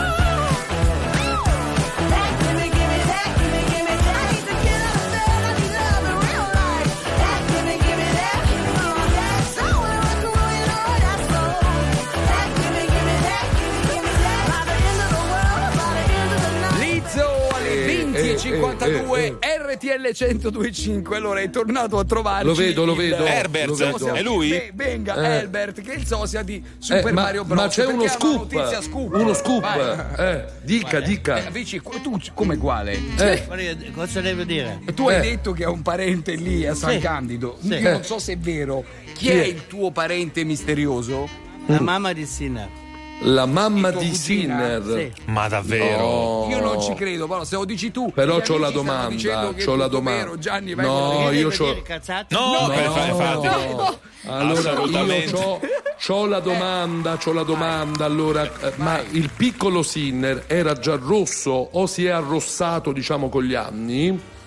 [SPEAKER 14] That, give me, give me that, give me, give me that. I need to get out of bed, I need love in real life. That, give me, give me that, give me, give me that. So when I rock and roll, you know that's so. That, give me, give me that, give me, give me that. By the end of the world, by the end of the night.
[SPEAKER 1] Lizzo alle venti e cinquantadue, R T L centodue e cinque. Allora è tornato a trovarci.
[SPEAKER 5] Lo vedo, lo
[SPEAKER 1] il-
[SPEAKER 5] vedo.
[SPEAKER 3] Herbert,
[SPEAKER 5] lo vedo.
[SPEAKER 3] è lui?
[SPEAKER 1] Be- Venga,
[SPEAKER 5] Eh.
[SPEAKER 1] Herbert, che è il sosia di Super
[SPEAKER 5] Eh, ma,
[SPEAKER 1] Mario Bros.
[SPEAKER 5] ma c'è
[SPEAKER 1] perché
[SPEAKER 5] uno
[SPEAKER 1] ha una
[SPEAKER 5] scoop,
[SPEAKER 1] notizia scoop.
[SPEAKER 5] uno scoop.
[SPEAKER 1] Vai.
[SPEAKER 5] Eh, dica, dica.
[SPEAKER 1] Eh, Avicii, tu come quale?
[SPEAKER 5] Eh.
[SPEAKER 15] Guarda, cosa devo dire?
[SPEAKER 1] Tu hai
[SPEAKER 5] Eh.
[SPEAKER 1] detto che ha un parente lì a San
[SPEAKER 15] Sì.
[SPEAKER 1] Candido.
[SPEAKER 15] Sì.
[SPEAKER 1] Io non so se è vero. Chi
[SPEAKER 5] Chi
[SPEAKER 1] è
[SPEAKER 5] è?
[SPEAKER 1] il tuo parente misterioso?
[SPEAKER 15] La mamma di Sinner.
[SPEAKER 5] La mamma
[SPEAKER 1] Tua
[SPEAKER 5] di
[SPEAKER 1] cugina?
[SPEAKER 5] Sinner.
[SPEAKER 15] Sì.
[SPEAKER 3] Ma davvero?
[SPEAKER 5] Oh.
[SPEAKER 1] Io non ci credo, però se lo dici tu.
[SPEAKER 5] Però
[SPEAKER 1] gli
[SPEAKER 5] c'ho la
[SPEAKER 1] amici stanno dicendo
[SPEAKER 5] domanda,
[SPEAKER 1] che è
[SPEAKER 5] c'ho la
[SPEAKER 1] tutto
[SPEAKER 5] domanda.
[SPEAKER 1] vero. Gianni, vai
[SPEAKER 5] No,
[SPEAKER 1] con la-
[SPEAKER 5] io
[SPEAKER 15] Devo
[SPEAKER 5] c'ho-
[SPEAKER 15] dire cazzate?
[SPEAKER 3] No,
[SPEAKER 5] No,
[SPEAKER 3] per fare fatti.
[SPEAKER 1] No.
[SPEAKER 5] Allora
[SPEAKER 3] Assolutamente.
[SPEAKER 5] io c'ho, c'ho la domanda, c'ho la domanda. Allora, eh, ma il piccolo Sinner era già rosso o si è arrossato, diciamo, con gli anni?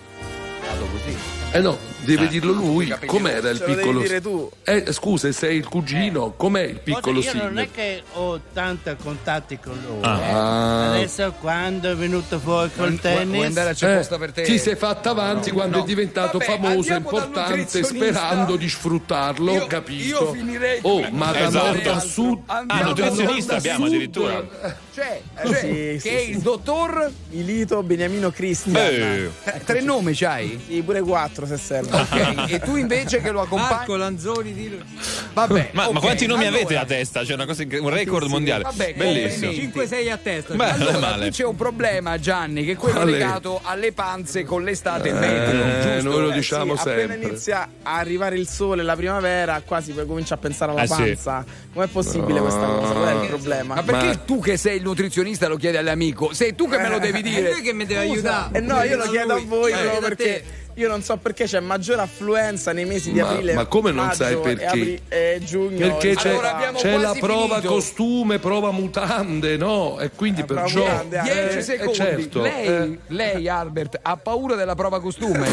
[SPEAKER 1] Vado così.
[SPEAKER 5] Eh no, deve
[SPEAKER 3] Eh.
[SPEAKER 5] dirlo lui.
[SPEAKER 1] capelli
[SPEAKER 5] Com'era il
[SPEAKER 20] Ce lo devi
[SPEAKER 5] piccolo
[SPEAKER 20] dire tu.
[SPEAKER 5] Eh, scusa, sei il cugino, com'è il piccolo
[SPEAKER 15] Io non è
[SPEAKER 5] Sinner?
[SPEAKER 15] che ho tanti contatti con lui.
[SPEAKER 5] Ah.
[SPEAKER 15] Adesso quando è venuto fuori col
[SPEAKER 1] Vuoi-
[SPEAKER 15] tennis.
[SPEAKER 1] vuoi andare a c'è posta per te?
[SPEAKER 5] Ti sei fatta avanti quando
[SPEAKER 1] No.
[SPEAKER 5] è diventato
[SPEAKER 1] Vabbè,
[SPEAKER 5] famoso e
[SPEAKER 1] andiamo dal
[SPEAKER 5] importante,
[SPEAKER 1] nutrizionista.
[SPEAKER 5] sperando di sfruttarlo, ho
[SPEAKER 1] Io-
[SPEAKER 5] capito.
[SPEAKER 1] io finirei
[SPEAKER 5] Oh,
[SPEAKER 1] qui.
[SPEAKER 5] ma da
[SPEAKER 3] Esatto.
[SPEAKER 5] nord a sud.
[SPEAKER 3] Ah,
[SPEAKER 5] ma da
[SPEAKER 3] nutrizionista
[SPEAKER 5] nord a
[SPEAKER 3] abbiamo
[SPEAKER 5] sud.
[SPEAKER 3] addirittura.
[SPEAKER 1] Cioè, cioè
[SPEAKER 20] Sì,
[SPEAKER 1] che
[SPEAKER 20] sì,
[SPEAKER 1] è
[SPEAKER 20] sì.
[SPEAKER 1] il dottor.
[SPEAKER 20] Milito Beniamino Cristian.
[SPEAKER 3] Eh.
[SPEAKER 1] Eh, Tre nomi c'hai?
[SPEAKER 20] Sì, pure quattro se serve.
[SPEAKER 1] Ok, e tu invece che lo accompagni?
[SPEAKER 21] Marco Lanzoni di lui.
[SPEAKER 1] Vabbè,
[SPEAKER 3] Ma, ma
[SPEAKER 1] ok,
[SPEAKER 3] quanti nomi
[SPEAKER 1] allora-
[SPEAKER 3] avete a testa? C'è una cosa incre- un record mondiale.
[SPEAKER 1] Vabbè,
[SPEAKER 3] Bellissimo.
[SPEAKER 1] complimenti.
[SPEAKER 21] cinque sei a testa.
[SPEAKER 3] Beh, non è
[SPEAKER 1] Allora,
[SPEAKER 3] male.
[SPEAKER 1] qui c'è un problema, Gianni, che è quello
[SPEAKER 5] Qual è?
[SPEAKER 1] legato alle panze con l'estate e il
[SPEAKER 5] Eh,
[SPEAKER 1] meteo, giusto?
[SPEAKER 5] noi lo
[SPEAKER 1] Eh,
[SPEAKER 5] diciamo
[SPEAKER 20] Sì, appena
[SPEAKER 5] sempre.
[SPEAKER 20] inizia a arrivare il sole, la primavera, quasi poi comincia a pensare alla
[SPEAKER 3] Eh sì.
[SPEAKER 20] panza. Com'è possibile questa cosa? Qual è il problema?
[SPEAKER 1] Ma perché
[SPEAKER 5] Ma-
[SPEAKER 1] tu che sei il nutrizionista lo chiedi all'amico? Sei tu che me lo devi
[SPEAKER 21] È
[SPEAKER 1] dire.
[SPEAKER 21] lui che mi deve aiutare.
[SPEAKER 20] Eh no, io lo chiedo a voi
[SPEAKER 21] Eh,
[SPEAKER 20] proprio
[SPEAKER 21] da
[SPEAKER 20] perché
[SPEAKER 21] te.
[SPEAKER 20] io non so perché c'è maggiore affluenza nei mesi di
[SPEAKER 5] Ma-
[SPEAKER 20] aprile,
[SPEAKER 5] ma come non
[SPEAKER 20] maggio
[SPEAKER 5] sai
[SPEAKER 20] e
[SPEAKER 5] perché?
[SPEAKER 20] apri- e giugno.
[SPEAKER 5] Perché c'è,
[SPEAKER 1] Allora abbiamo
[SPEAKER 5] c'è la
[SPEAKER 1] quasi
[SPEAKER 5] prova
[SPEAKER 1] finito.
[SPEAKER 5] costume, prova mutande, no? E quindi
[SPEAKER 20] prova
[SPEAKER 5] perciò.
[SPEAKER 20] mutande,
[SPEAKER 1] Dieci
[SPEAKER 5] Eh,
[SPEAKER 1] secondi.
[SPEAKER 5] eh, certo,
[SPEAKER 1] lei,
[SPEAKER 5] eh.
[SPEAKER 1] lei, Albert, ha paura della prova costume?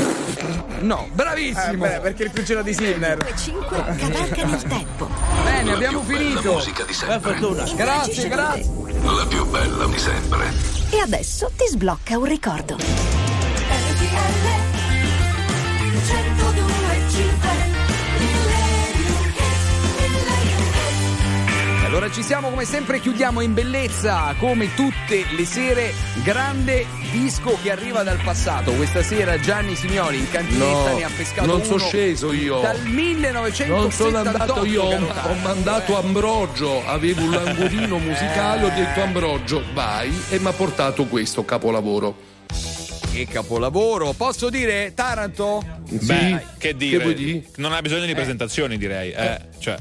[SPEAKER 1] No,
[SPEAKER 20] Eh,
[SPEAKER 1] bravissimo.
[SPEAKER 20] beh, perché il cugino di Sinner.
[SPEAKER 8] cinque cavalca nel tempo.
[SPEAKER 1] Bene, abbiamo finito.
[SPEAKER 22] musica di sempre.
[SPEAKER 1] Grazie, grazie.
[SPEAKER 22] La più bella di sempre.
[SPEAKER 8] E adesso ti sblocca un ricordo.
[SPEAKER 17] centodue e cinque.
[SPEAKER 1] Allora ci siamo come sempre, chiudiamo in bellezza come tutte le sere, grande disco che arriva dal passato. Questa sera Gianni Signori in cantinetta
[SPEAKER 5] No,
[SPEAKER 1] ne ha pescato
[SPEAKER 5] non
[SPEAKER 1] uno
[SPEAKER 5] sono sceso io.
[SPEAKER 1] dal millenovecentosettantotto.
[SPEAKER 5] Non sono andato io, ho,
[SPEAKER 1] caro
[SPEAKER 5] ho mandato Ambrogio, avevo un languorino musicale, ho detto Ambrogio vai, e mi ha portato questo capolavoro.
[SPEAKER 1] Che capolavoro, posso dire Taranto?
[SPEAKER 3] Beh, che dire?
[SPEAKER 5] Che vuoi dire?
[SPEAKER 3] Non ha bisogno di presentazioni, direi. Eh, cioè.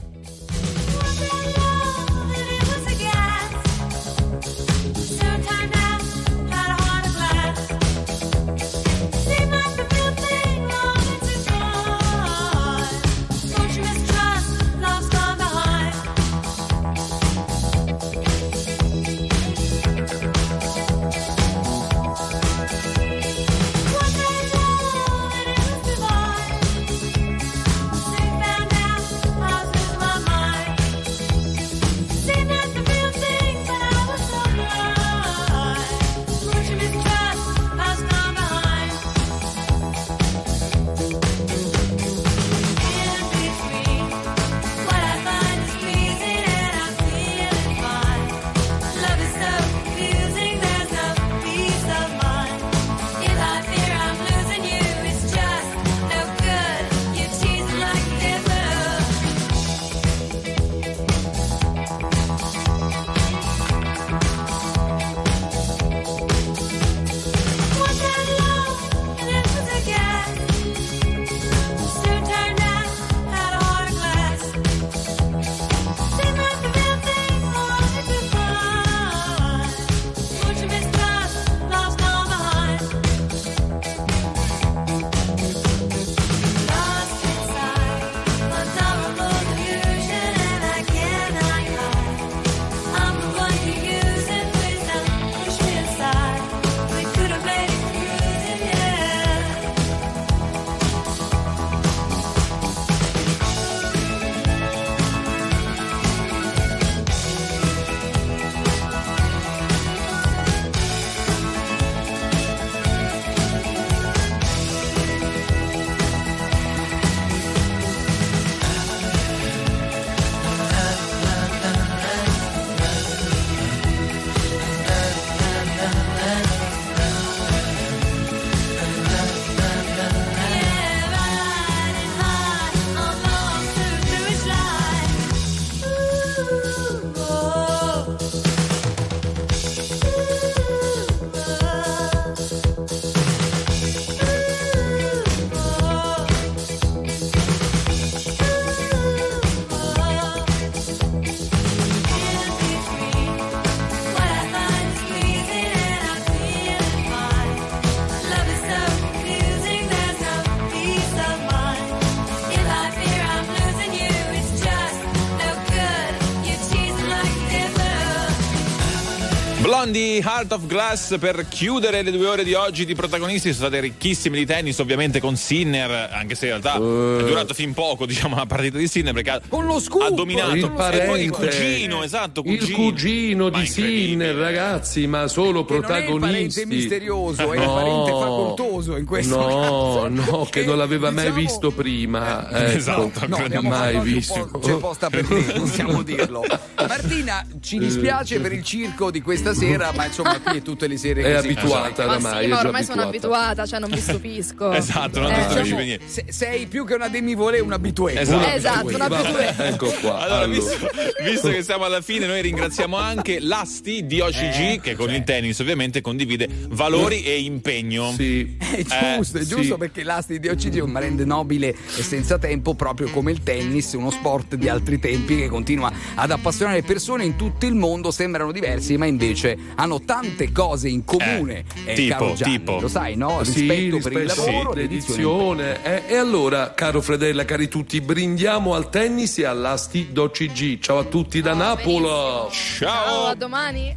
[SPEAKER 3] Blondie, Heart of Glass, per chiudere le due ore di oggi di protagonisti. Sono state ricchissime di tennis, ovviamente con Sinner, anche se in realtà uh. è durato fin poco, diciamo, la partita di Sinner, perché
[SPEAKER 1] con lo scoop,
[SPEAKER 3] ha dominato
[SPEAKER 5] il
[SPEAKER 3] e
[SPEAKER 5] parente,
[SPEAKER 3] poi il cugino, esatto, cugino.
[SPEAKER 5] il cugino di Sinner, ragazzi, ma solo
[SPEAKER 1] che
[SPEAKER 5] protagonisti.
[SPEAKER 1] Non è il parente misterioso,
[SPEAKER 5] no,
[SPEAKER 1] è il parente facoltoso in questo
[SPEAKER 5] no,
[SPEAKER 1] caso.
[SPEAKER 5] No, che, che non l'aveva diciamo, mai visto prima. Eh, ecco,
[SPEAKER 3] esatto,
[SPEAKER 5] no,
[SPEAKER 1] non
[SPEAKER 5] mai visto.
[SPEAKER 1] C'è posta per te, possiamo dirlo. Martina, ci dispiace per il circo di questa sera, ma insomma qui è tutte le sere
[SPEAKER 5] è
[SPEAKER 1] così.
[SPEAKER 5] abituata
[SPEAKER 4] ma
[SPEAKER 5] ormai,
[SPEAKER 4] sì,
[SPEAKER 5] è
[SPEAKER 4] ma
[SPEAKER 5] già
[SPEAKER 4] ormai sono
[SPEAKER 5] abituata.
[SPEAKER 4] abituata, cioè non mi stupisco.
[SPEAKER 3] Esatto, non
[SPEAKER 4] eh,
[SPEAKER 3] ti stupisci
[SPEAKER 1] diciamo,
[SPEAKER 3] per niente.
[SPEAKER 1] se, sei più che una demi-volée, un abitué.
[SPEAKER 3] Esatto,
[SPEAKER 4] esatto un abitué.
[SPEAKER 5] Ecco qua.
[SPEAKER 3] Allora,
[SPEAKER 5] allora.
[SPEAKER 3] Visto, visto che siamo alla fine, noi ringraziamo anche l'Asti di O C G,
[SPEAKER 1] eh,
[SPEAKER 3] che con
[SPEAKER 1] cioè.
[SPEAKER 3] il tennis ovviamente condivide valori e impegno.
[SPEAKER 5] Sì.
[SPEAKER 1] È giusto,
[SPEAKER 5] eh,
[SPEAKER 1] è giusto
[SPEAKER 5] sì.
[SPEAKER 1] perché l'asti di O C G è un rende nobile e senza tempo, proprio come il tennis, uno sport di altri tempi che continua ad appassionare persone in tutto il mondo. Sembrano diversi, ma invece hanno tante cose in comune.
[SPEAKER 3] Eh,
[SPEAKER 1] eh,
[SPEAKER 3] tipo,
[SPEAKER 1] caro Gianni,
[SPEAKER 3] tipo.
[SPEAKER 1] lo sai, no?
[SPEAKER 5] Sì,
[SPEAKER 1] Rispetto per il
[SPEAKER 5] rispetto,
[SPEAKER 1] lavoro,
[SPEAKER 5] sì,
[SPEAKER 1] l'edizione.
[SPEAKER 5] l'edizione. Eh, e allora, caro Fredella, cari tutti, brindiamo al tennis e all'Asti d'O C G. Ciao a tutti da
[SPEAKER 4] Oh,
[SPEAKER 5] Napoli.
[SPEAKER 3] Ciao.
[SPEAKER 4] Ciao, a domani.